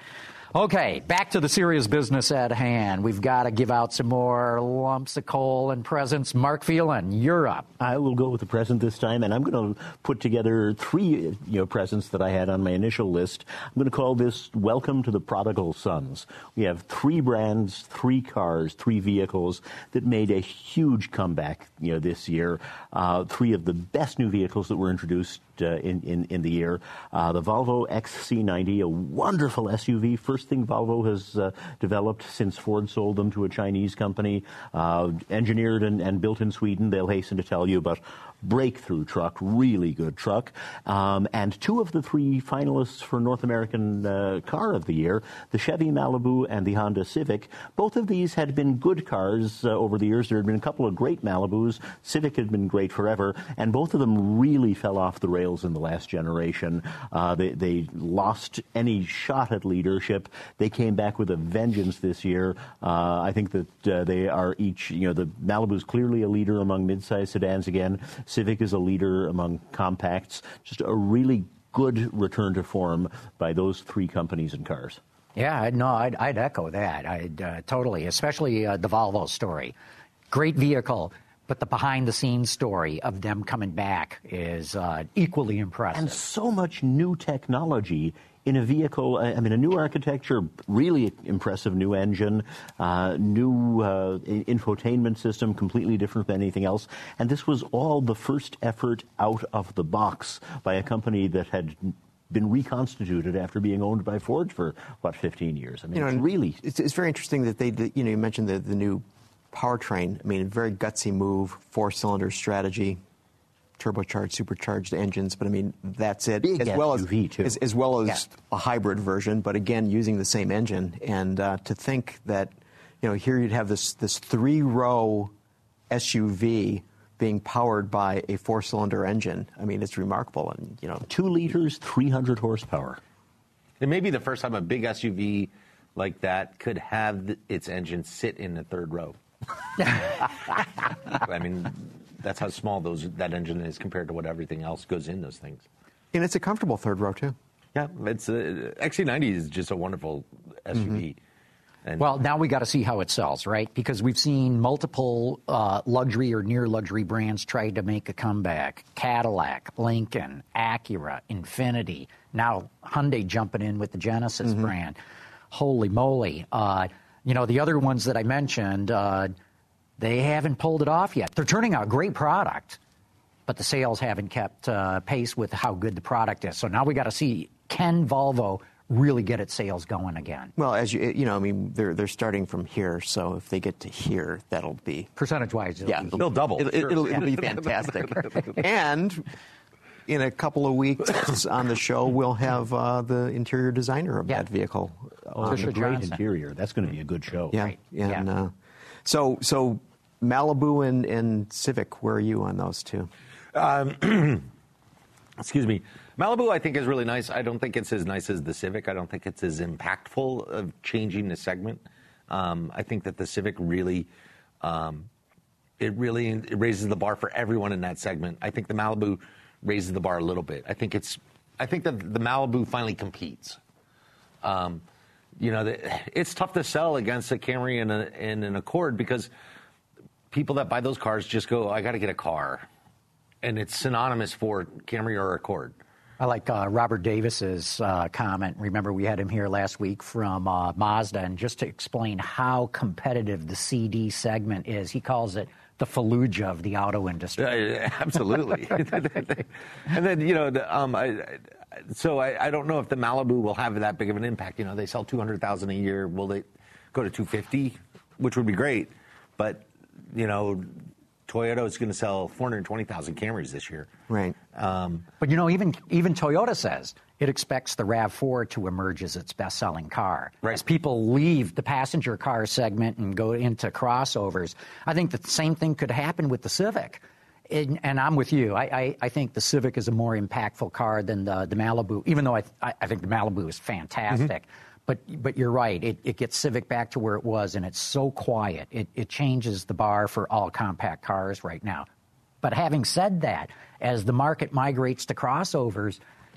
Okay, back to the serious business at hand. We've got to give out some more lumps of coal and presents. Mark Phelan, you're up. I will go with the present this time, and I'm going to put together three you know, presents that I had on my initial list. I'm going to call this Welcome to the Prodigal Sons. We have three brands, three cars, three vehicles that made a huge comeback you know, this year. Uh, three of the best new vehicles that were introduced Uh, in, in, in the year. Uh, the Volvo X C ninety, a wonderful S U V, first thing Volvo has uh, developed since Ford sold them to a Chinese company, uh, engineered and, and built in Sweden. They'll hasten to tell you about breakthrough truck, really good truck. Um, and two of the three finalists for North American uh, Car of the Year, the Chevy Malibu and the Honda Civic. Both of these had been good cars uh, over the years. There had been a couple of great Malibus. Civic had been great forever, and both of them really fell off the rails in the last generation. Uh, they, they lost any shot at leadership. They came back with a vengeance this year. Uh, I think that uh, they are each, you know, the Malibu's clearly a leader among midsize sedans again. Civic is a leader among compacts. Just a really good return to form by those three companies and cars. Yeah, no, I'd, I'd echo that. I'd uh, totally, especially uh, the Volvo story. Great vehicle. But the behind-the-scenes story of them coming back is uh, equally impressive. And so much new technology in a vehicle. I mean, a new architecture, really impressive new engine, uh, new uh, infotainment system, completely different than anything else. And this was all the first effort out of the box by a company that had been reconstituted after being owned by Ford for, what, fifteen years. I mean, you know, it's really... It's, it's very interesting that they, you know, you mentioned the, the new powertrain. I mean, a very gutsy move, four-cylinder strategy, turbocharged, supercharged engines. But I mean, that's it. Big as well S U V as, too. as as well as Yeah. a hybrid version. But again, using the same engine. And uh, to think that, you know, here you'd have this this three-row S U V being powered by a four-cylinder engine. I mean, it's remarkable. And you know, Two liters, three hundred horsepower. It may be the first time a big S U V like that could have th- its engine sit in the third row. I mean, that's how small those that engine is compared to what everything else goes in those things. and it's a comfortable third row too. Yeah, it's uh, X C ninety is just a wonderful S U V. Mm-hmm. And well, now we got to see how it sells, right? Because we've seen multiple uh, luxury or near luxury brands try to make a comeback. Cadillac, Lincoln, Acura, Infiniti. Now Hyundai jumping in with the Genesis mm-hmm. brand. Holy moly. Uh, you know, the other ones that I mentioned, uh, they haven't pulled it off yet. They're turning out great product, but the sales haven't kept uh, pace with how good the product is. So now we got to see, can Volvo really get its sales going again? Well, as you you know, I mean, they're they're starting from here, so if they get to here, that'll be percentage-wise. It'll yeah, be, they'll double. It'll, Sure. it'll, it'll be fantastic. And in a couple of weeks on the show, we'll have uh, the interior designer of Yeah. that vehicle. Oh, on it's a the- great Johnson. interior. That's going to be a good show. yeah, Right. and Yeah. Uh, so so Malibu and, and Civic, where are you on those two? Excuse me. Malibu, I think, is really nice. I don't think it's as nice as the Civic. I don't think it's as impactful of changing the segment. Um, I think that the Civic really, um, it really it raises the bar for everyone in that segment. I think the Malibu raises the bar a little bit. I think it's, I think that the Malibu finally competes. Um, you know, the, it's tough to sell against a Camry and, a, and an Accord because people that buy those cars just go, I got to get a car. And it's synonymous for Camry or Accord. I like uh, Robert Davis's uh, comment. Remember, we had him here last week from uh, Mazda, and just to explain how competitive the C D segment is, he calls it the Fallujah of the auto industry. Uh, absolutely. And then, you know, the, um, I, I, so I, I don't know if the Malibu will have that big of an impact. You know, they sell two hundred thousand a year. Will they go to two hundred fifty, which would be great. But, you know, Toyota is going to sell four hundred twenty thousand Camrys this year. Right. Um, But, you know, even even Toyota says it expects the RAV four to emerge as its best-selling car. Right. As people leave the passenger car segment and go into crossovers, I think the same thing could happen with the Civic. And, and I'm with you. I, I, I think the Civic is a more impactful car than the, the Malibu, even though I, I, I think the Malibu is fantastic. Mm-hmm. But but you're right. It, it gets Civic back to where it was, and it's so quiet. It, it changes the bar for all compact cars right now. But having said that, as the market migrates to crossovers,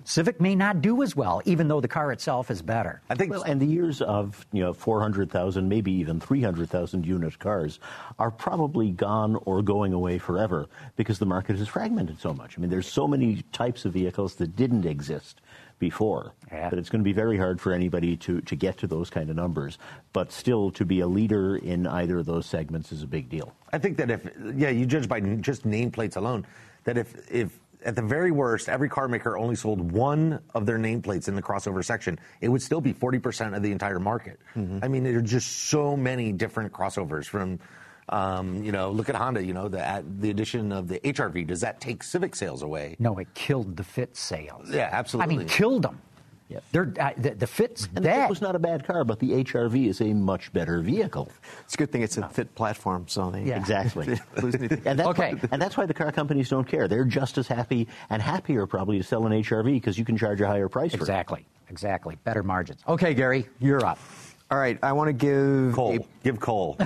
Civic may not do as well, even though the car itself is better. I think, well, and the years of you know four hundred thousand, maybe even three hundred thousand unit cars are probably gone or going away forever because the market is fragmented so much. I mean, there's so many types of vehicles that didn't exist before yeah. that it's going to be very hard for anybody to, to get to those kind of numbers. But still, to be a leader in either of those segments is a big deal. I think that if, yeah, you judge by just nameplates alone, that if, if at the very worst, every car maker only sold one of their nameplates in the crossover section, it would still be forty percent of the entire market. Mm-hmm. I mean, there are just so many different crossovers from, um, you know, look at Honda, you know, the, the addition of the H R V. Does that take Civic sales away? No, it killed the Fit sales. Yeah, absolutely. I mean, killed them. Yeah. They're, uh, the, the Fit's and dead. The Fit was not a bad car, but the H R V is a much better vehicle. It's a good thing it's a Fit platform, so they yeah. exactly. and, that's okay. why, and that's why the car companies don't care. They're just as happy and happier probably to sell an H R V because you can charge a higher price for exactly. it. Exactly. Better margins. Okay, Gary, you're up. All right, I want to give Cole. A... Give Cole.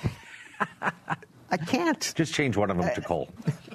I can't. Just change one of them to Cole.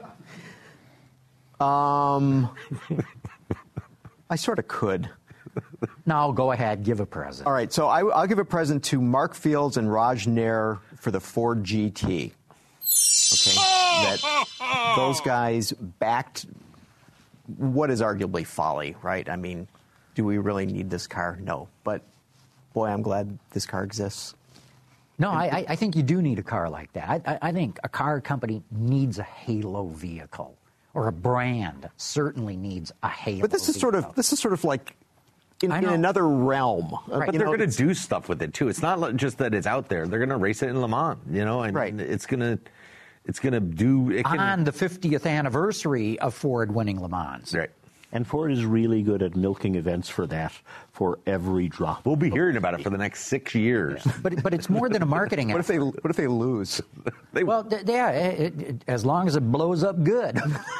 Um, I sort of could. No, go ahead. Give a present. All right, so I, I'll give a present to Mark Fields and Raj Nair for the Ford G T. Okay, that those guys backed what is arguably folly, right? I mean, do we really need this car? No, but boy, I'm glad this car exists. No, I, I think you do need a car like that. I, I, I think a car company needs a halo vehicle, or a brand certainly needs a halo. But this is vehicle. sort of this is sort of like in, in another realm. Right. But you they're know, going to do stuff with it too. It's not just that it's out there. They're going to race it in Le Mans, you know, and right. it's going to it's going to do it can, on the fiftieth anniversary of Ford winning Le Mans. Right. And Ford is really good at milking events for that, for every drop. We'll be hearing about it for the next six years. Yeah. But but it's more than a marketing what effort. if they what if they lose? they, well, th- yeah, it, it, as long as it blows up good,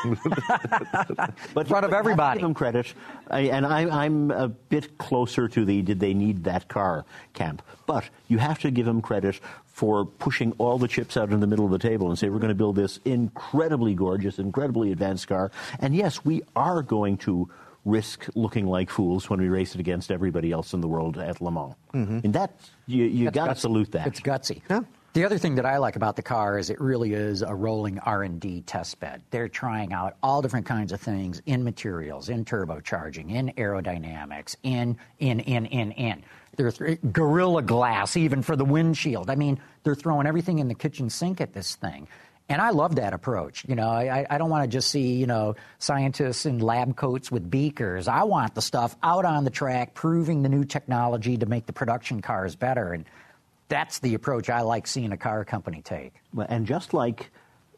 but in front of everybody. Give them credit, I, and I, I'm a bit closer to the did they need that car camp. But you have to give them credit for pushing all the chips out in the middle of the table and say, we're going to build this incredibly gorgeous, incredibly advanced car. And yes, we are going to risk looking like fools when we race it against everybody else in the world at Le Mans. Mm-hmm. And that, you, you got to salute that. It's gutsy. Yeah. The other thing that I like about the car is it really is a rolling R and D test bed. They're trying out all different kinds of things in materials, in turbocharging, in aerodynamics, in, in, in, in, in. There's th- Gorilla Glass, even for the windshield. I mean, they're throwing everything in the kitchen sink at this thing. And I love that approach. You know, I, I don't want to just see, you know, scientists in lab coats with beakers. I want the stuff out on the track, proving the new technology to make the production cars better. And that's the approach I like seeing a car company take. Well, and just like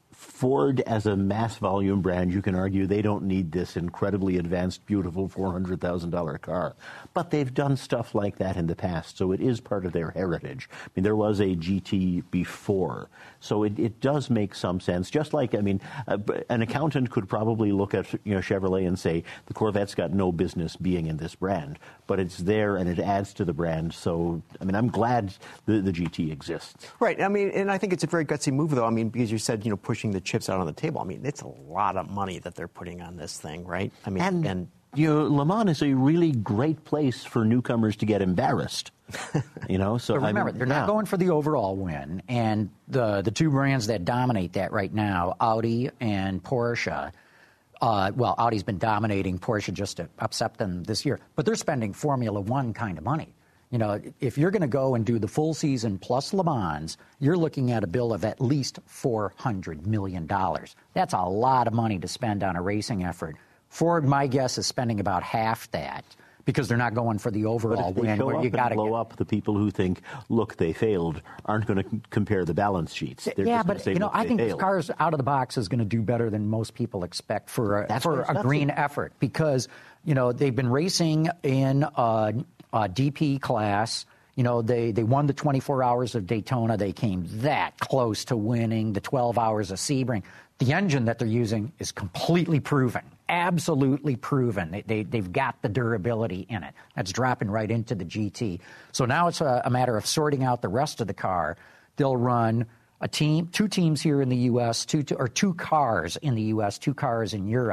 Ford as a mass volume brand, you can argue they don't need this incredibly advanced, beautiful four hundred thousand dollars car. But they've done stuff like that in the past, so it is part of their heritage. I mean, there was a G T before, so it, it does make some sense. Just like, I mean, uh, an accountant could probably look at you know Chevrolet and say, the Corvette's got no business being in this brand, but it's there and it adds to the brand. So, I mean, I'm glad the, the G T exists. Right. I mean, and I think it's a very gutsy move, though. I mean, because you said, you know, pushing the chips out on the table. I mean, it's a lot of money that they're putting on this thing, right? I mean, and, and you know, Le Mans is a really great place for newcomers to get embarrassed. You know, so but remember, I mean, they're yeah. not going for the overall win, and the the two brands that dominate that right now, Audi and Porsche. Uh, well, Audi's been dominating Porsche just to upset them this year, but they're spending Formula One kind of money. You know, if you're going to go and do the full season plus Le Mans, you're looking at a bill of at least four hundred million dollars. That's a lot of money to spend on a racing effort. Ford, my guess, is spending about half that because they're not going for the overall but if they win. show Where up you and got to blow up, the people who think, look, they failed, aren't going to c- compare the balance sheets. They're yeah, just but say, you know, look, I think failed. this car's out of the box is going to do better than most people expect for a, That's for what a it's green nuts. effort because you know they've been racing in a, a D P class. You know, they, they won the twenty-four hours of Daytona. They came that close to winning the twelve hours of Sebring. The engine that they're using is completely proven, absolutely proven. They, they, they've got the durability in it. That's dropping right into the G T. So now it's a, a matter of sorting out the rest of the car. They'll run a team, two teams here in the U S, two, two or two cars in the U S, two cars in Europe.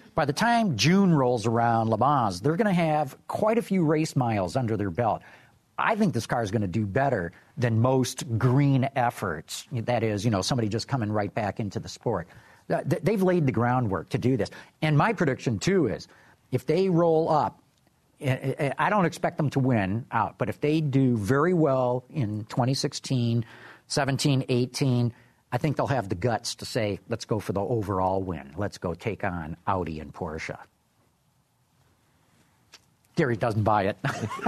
by the time June rolls around, Le Mans, they're going to have quite a few race miles under their belt. I think this car is going to do better than most green efforts. That is, you know, somebody just coming right back into the sport. They've laid the groundwork to do this. And my prediction, too, is if they roll up, I don't expect them to win out, but if they do very well in twenty sixteen, seventeen, eighteen, I think they'll have the guts to say, let's go for the overall win. Let's go take on Audi and Porsche. Gary doesn't buy it.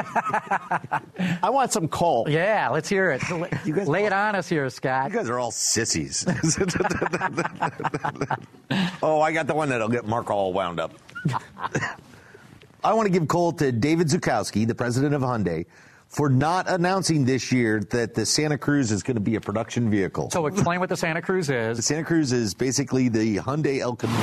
I want some coal. Yeah, let's hear it. You guys Lay it on us here, Scott. You guys are all sissies. Oh, I got the one that'll get Mark all wound up. I want to give coal to David Zukowski, the president of Hyundai, for not announcing this year that the Santa Cruz is going to be a production vehicle. So explain what the Santa Cruz is. The Santa Cruz is basically the Hyundai El Camino.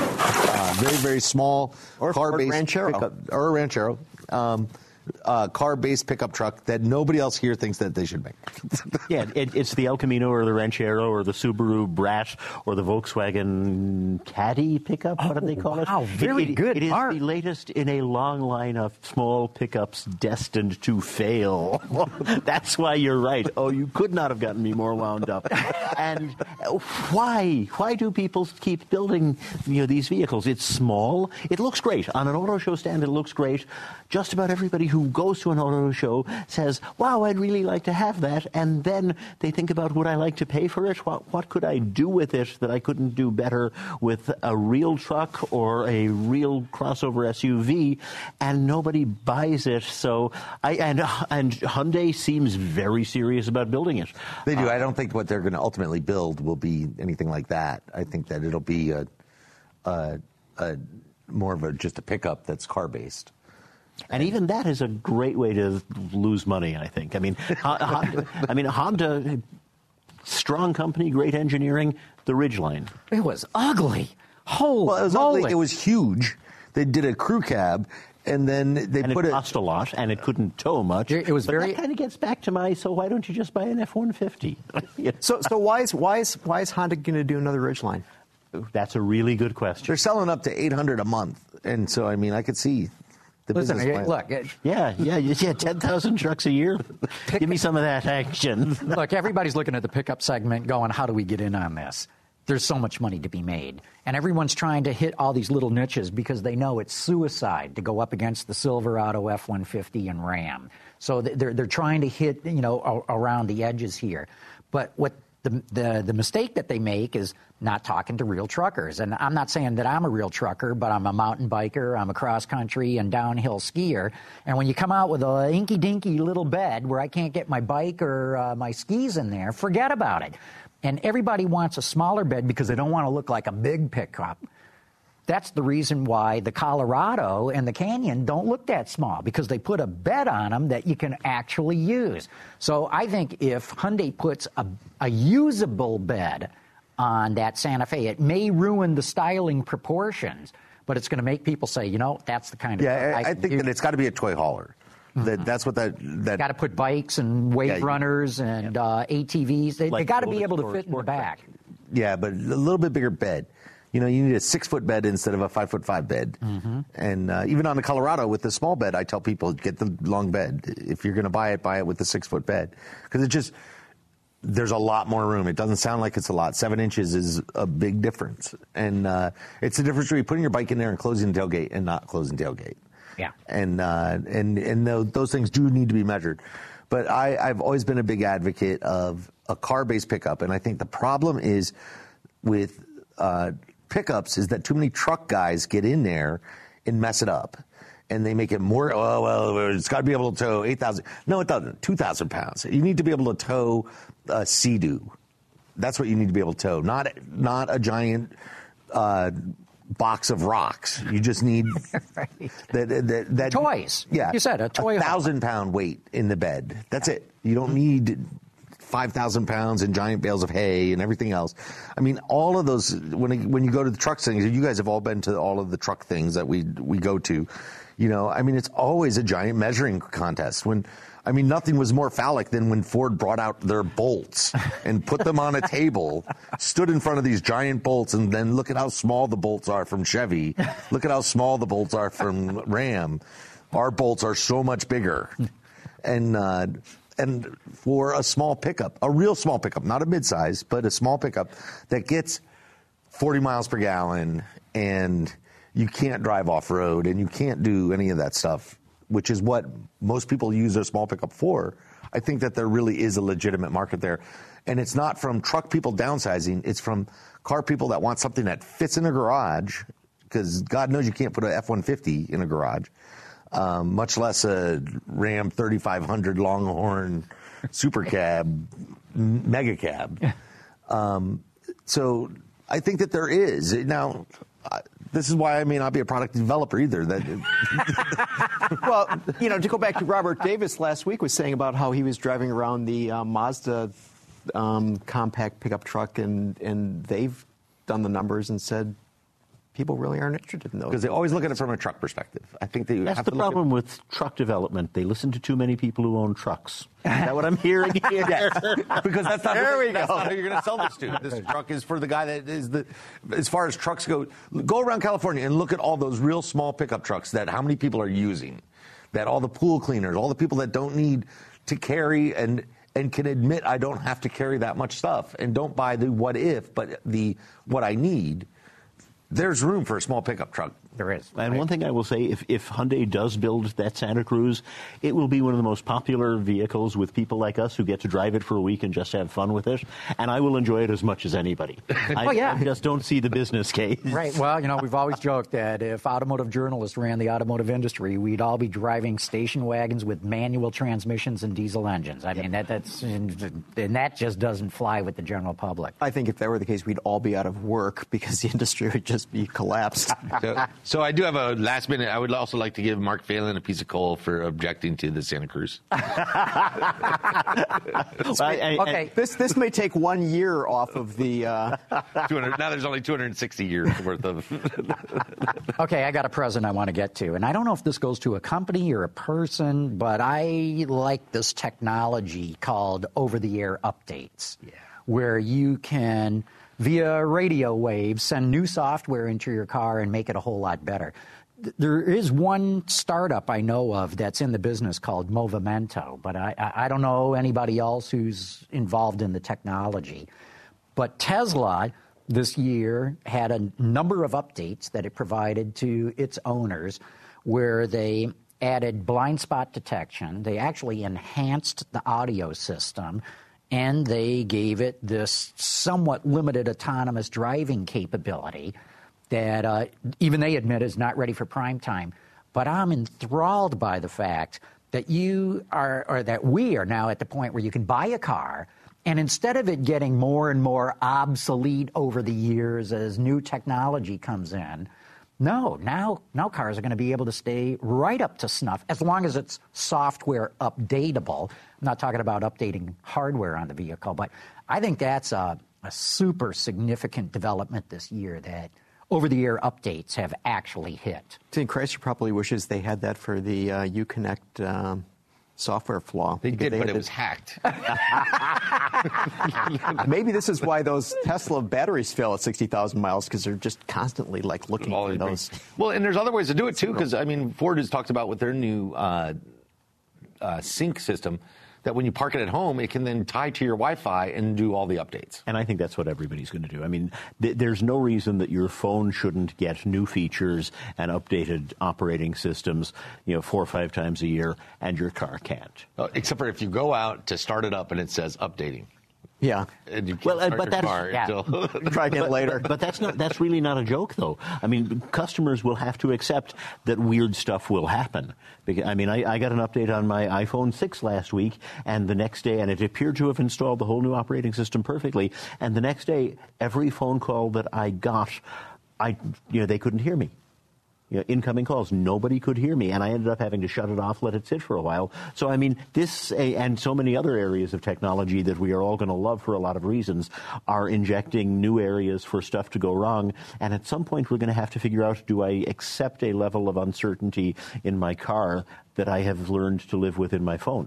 Uh, very, very small or car-based Ranchero. pickup, or a Ranchero. Um, uh, car-based pickup truck that nobody else here thinks that they should make. Yeah, it, it's the El Camino or the Ranchero or the Subaru Brat or the Volkswagen Caddy pickup. Oh, what do they call wow, it? Wow, very it, it, good. It is Art. the latest in a long line of small pickups destined to fail. That's why you're right. Oh, you could not have gotten me more wound up. And why? Why do people keep building, you know, these vehicles? It's small. It looks great. On an auto show stand, it looks great. Just about everybody who goes to an auto show says, wow, I'd really like to have that. And then they think about, would I like to pay for it? What, what could I do with it that I couldn't do better with a real truck or a real crossover S U V? And nobody buys it. So I and, and Hyundai seems very serious about building it. They do. Uh, I don't think what they're going to ultimately build will be anything like that. I think that it'll be a, a, a more of a just a pickup that's car-based. And even that is a great way to lose money, I think. I mean, Honda, I mean, Honda, strong company, great engineering, the Ridgeline. It was ugly. Holy Well, it was moly. ugly. It was huge. They did a crew cab, and then they and put it it. cost a lot, and it couldn't tow much. It was but very- that kind of gets back to my, so why don't you just buy an F one fifty? So, so why is why is why is Honda going to do another Ridgeline? That's a really good question. They're selling up to eight hundred a month, and so I mean, I could see the Listen, business plan. look, it- Yeah, yeah, yeah, ten thousand trucks a year. Give me some of that action. look, everybody's looking at the pickup segment going, how do we get in on this? There's so much money to be made. And everyone's trying to hit all these little niches because they know it's suicide to go up against the Silverado F one fifty and Ram. So they're, they're trying to hit, you know, around the edges here. But what the, the, the mistake that they make is not talking to real truckers. And I'm not saying that I'm a real trucker, but I'm a mountain biker, I'm a cross-country and downhill skier. And when you come out with a inky-dinky little bed where I can't get my bike or uh, my skis in there, forget about it. And everybody wants a smaller bed because they don't want to look like a big pickup. That's the reason why the Colorado and the Canyon don't look that small, because they put a bed on them that you can actually use. So I think if Hyundai puts a, a usable bed on that Santa Fe, it may ruin the styling proportions, but it's going to make people say, you know, that's the kind of Yeah, car I, I can think use. that it's got to be a toy hauler. Mm-hmm. That that's what that that. Got to put bikes and wave Yeah, runners and uh, A T Vs. They, Like they got to be Golden able to Sport fit in the Sport back. Yeah, but a little bit bigger bed. You know, you need a six foot bed instead of a five foot five bed. Mm-hmm. And uh, even on the Colorado with the small bed, I tell people get the long bed. If you're going to buy it, buy it with the six foot bed, because it just there's a lot more room. It doesn't sound like it's a lot. Seven inches is a big difference, and uh, it's the difference between putting your bike in there and closing the tailgate and not closing tailgate. Yeah, and uh, and and those things do need to be measured. But I, I've always been a big advocate of a car-based pickup, and I think the problem is with uh, pickups is that too many truck guys get in there and mess it up, and they make it more. Oh well, it's got to be able to tow eight thousand. No, it doesn't. Two thousand pounds. You need to be able to tow a Sea-Doo. That's what you need to be able to tow. Not not a giant. Uh, box of rocks. You just need right. that, that, that toys. Yeah, you said a toy. A thousand pound weight in the bed. That's it. You don't need five thousand pounds and giant bales of hay and everything else. I mean, all of those. When when you go to the truck things, you guys have all been to all of the truck things that we we go to. You know, I mean, it's always a giant measuring contest. When I I mean, nothing was more phallic than when Ford brought out their bolts and put them on a table, stood in front of these giant bolts, and then look at how small the bolts are from Chevy. Look at how small the bolts are from Ram. Our bolts are so much bigger. And uh, and for a small pickup, a real small pickup, not a midsize, but a small pickup that gets forty miles per gallon, and you can't drive off-road, and you can't do any of that stuff, which is what most people use their small pickup for, I think that there really is a legitimate market there. And it's not from truck people downsizing. It's from car people that want something that fits in a garage, because God knows you can't put an F one fifty in a garage, um, much less a Ram thirty-five hundred Longhorn Super Cab, Mega Cab. Um, so I think that there is. Now, uh, this is why I may not be a product developer either. That well, you know, to go back to Robert Davis last week was saying about how he was driving around the uh, Mazda um, compact pickup truck, and and they've done the numbers and said people really aren't interested in those. Because they always look at it from a truck perspective. I think they That's have the to look problem at... with truck development. They listen to too many people who own trucks. Is that what I'm hearing here? Yes. Because that's not, there who, we that's go. not who you're going to sell this to. This truck is for the guy that is the, as far as trucks go, go around California and look at all those real small pickup trucks that how many people are using, that all the pool cleaners, all the people that don't need to carry and and can admit I don't have to carry that much stuff and don't buy the what if, but the what I need. There's room for a small pickup truck. There is. And right. one thing I will say, if, if Hyundai does build that Santa Cruz, it will be one of the most popular vehicles with people like us who get to drive it for a week and just have fun with it. And I will enjoy it as much as anybody. I, Oh, yeah. I just don't see the business case. Right. Well, you know, we've always joked that if automotive journalists ran the automotive industry, we'd all be driving station wagons with manual transmissions and diesel engines. I mean, that that's and that just doesn't fly with the general public. I think if that were the case, we'd all be out of work because the industry would just be collapsed. So, so I do have a last minute. I would also like to give Mark Phelan a piece of coal for objecting to the Santa Cruz. Well, I- I- Okay. This this may take one year off of the. Uh, two hundred, now there's only two hundred sixty years worth of. Okay, I got a present I want to get to. And I don't know if this goes to a company or a person, but I like this technology called over-the-air updates, yeah. where you can, via radio waves, send new software into your car and make it a whole lot better. There is one startup I know of that's in the business called Movimento, but I, I don't know anybody else who's involved in the technology. But Tesla this year had a number of updates that it provided to its owners where they added blind spot detection. They actually enhanced the audio system, and they gave it this somewhat limited autonomous driving capability that uh, even they admit is not ready for prime time. But I'm enthralled by the fact that you are, or that we are now at the point where you can buy a car, and instead of it getting more and more obsolete over the years as new technology comes in, no, now, now cars are going to be able to stay right up to snuff as long as it's software updatable. I'm not talking about updating hardware on the vehicle, but I think that's a, a super significant development this year that over-the-air updates have actually hit. I think Chrysler probably wishes they had that for the uh, Uconnect um, software flaw. They did, they but had it to- was hacked. Maybe this is why those Tesla batteries fail at sixty thousand miles, because they're just constantly like looking All for these those. things. Well, and there's other ways to do it too, because I mean, Ford has talked about with their new uh, uh, sync system that when you park it at home, it can then tie to your Wi-Fi and do all the updates. And I think that's what everybody's going to do. I mean, th- there's no reason that your phone shouldn't get new features and updated operating systems, you know, four or five times a year, and your car can't. Uh, except for if you go out to start it up and it says updating. Yeah. And you can't Well, uh, start but your that's- car yeah. until... Try again But, later. but, but that's not. That's really not a joke, though. I mean, customers will have to accept that weird stuff will happen. Because, I mean, I, I got an update on my iPhone six last week, and the next day, and it appeared to have installed the whole new operating system perfectly. And the next day, every phone call that I got, I you know, they couldn't hear me. You know, incoming calls, nobody could hear me, and I ended up having to shut it off, let it sit for a while. So, I mean, this uh, and so many other areas of technology that we are all going to love for a lot of reasons are injecting new areas for stuff to go wrong. And at some point, we're going to have to figure out, do I accept a level of uncertainty in my car that I have learned to live with in my phone?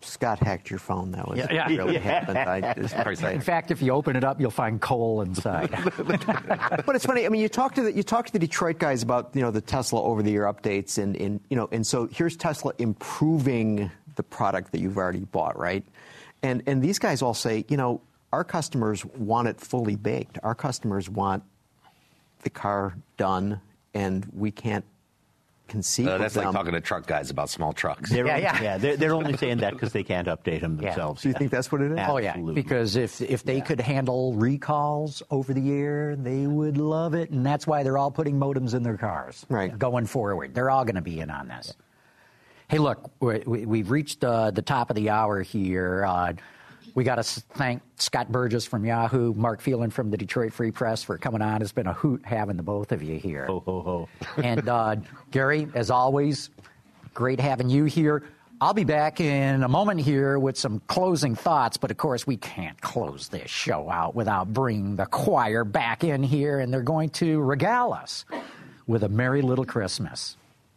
Scott hacked your phone. That was Yeah, yeah. really happened. I, In fact, if you open it up, you'll find coal inside. But it's funny. I mean, you talk to the you talk to the Detroit guys about you know the Tesla over-the-air updates, and, and you know, and so here's Tesla improving the product that you've already bought, right? And and these guys all say, you know, our customers want it fully baked. Our customers want the car done, and we can't conceive Uh, of that's them. like talking to truck guys about small trucks. They're Yeah, only, yeah. yeah. They're, they're only saying that because they can't update them Yeah. themselves. Do you think that's what it is? Oh, yeah, Absolutely. because if if they could handle recalls over the air, they would love it, and that's why they're all putting modems in their cars. Right. Going forward. They're all going to be in on this. Hey, look, we, we, we've reached uh, the top of the hour here. Uh, we got to thank Scott Burgess from Yahoo, Mark Phelan from the Detroit Free Press for coming on. It's been a hoot having the both of you here. Ho, ho, ho. And uh, Gary, as always, great having you here. I'll be back in a moment here with some closing thoughts, but of course we can't close this show out without bringing the choir back in here, and they're going to regale us with a Merry Little Christmas.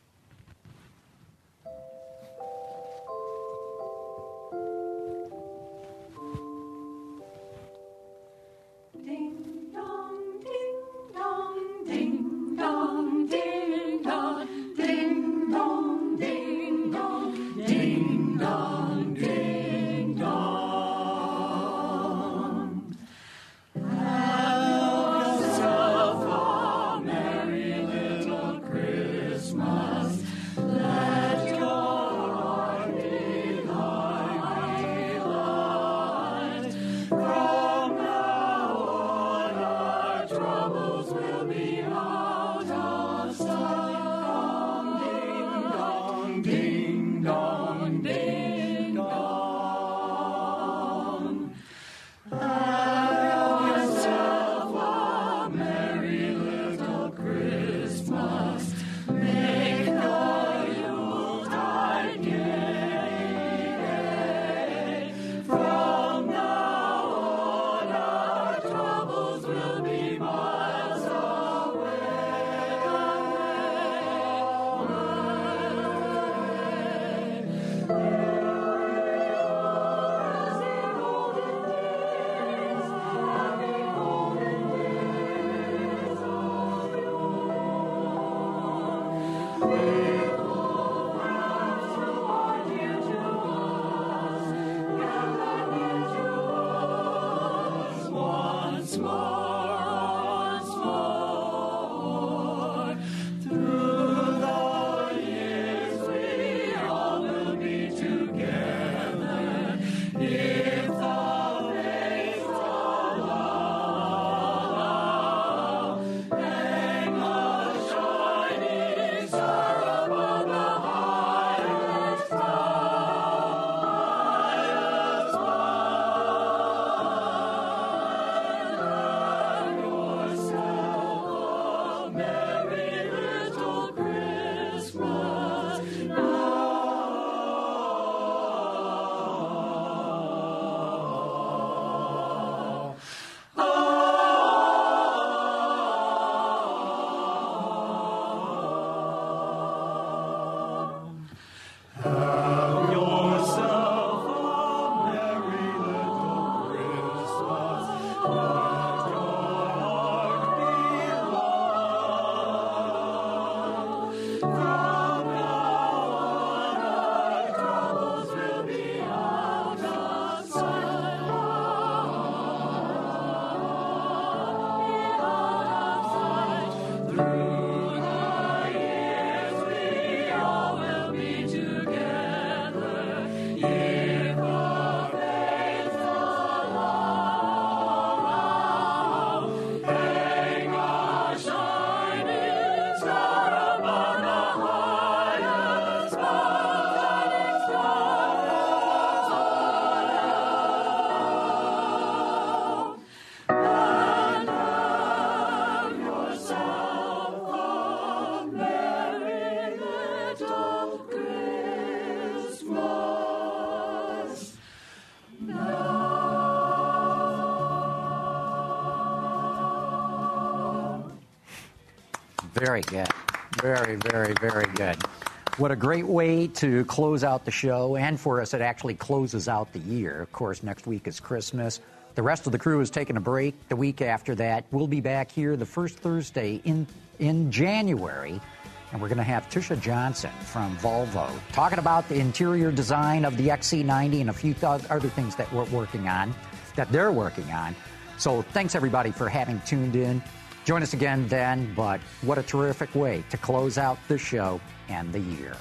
Ding dong, ding dong, ding dong, ding dong, ding dong, ding dong, ding dong, ding dong. Have yourself a merry little Christmas. Let your heart be light, be light. From now on, our troubles will be out of sight. Ding dong, ding dong, ding dong. Have yourself a merry little Christmas. Make the Yuletide gay. From now on, our troubles will be miles once more, once more. Through the years we all will be together if the fates allow. Hang a shining star above the highest highest Have yourself a merry little Christmas now. Have yourself a merry little Christmas. Let your heart be light. From now on, our troubles will be out of sight. Through the years, we all will be together if the fates allow. Hang a shining star above the highest highest star. And have yourself a merry little Christmas now. Very good. Very, very, very good. What a great way to close out the show, and for us, it actually closes out the year. Of course, next week is Christmas. The rest of the crew is taking a break. The week after that, we'll be back here the first Thursday in, in January, and we're going to have Tisha Johnson from Volvo talking about the interior design of the X C ninety and a few th- other things that we're working on, that they're working on. So thanks, everybody, for having tuned in. Join us again then, but what a terrific way to close out the show and the year.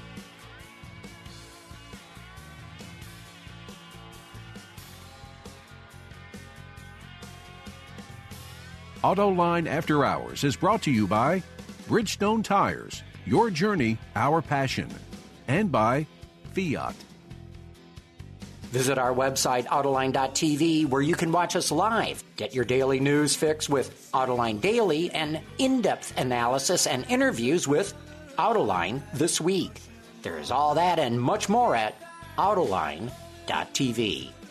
AutoLine After Hours is brought to you by Bridgestone Tires, your journey, our passion, and by Fiat. Visit our website, Autoline dot T V, where you can watch us live. Get your daily news fix with Autoline Daily and in-depth analysis and interviews with Autoline This Week. There is all that and much more at Autoline dot T V.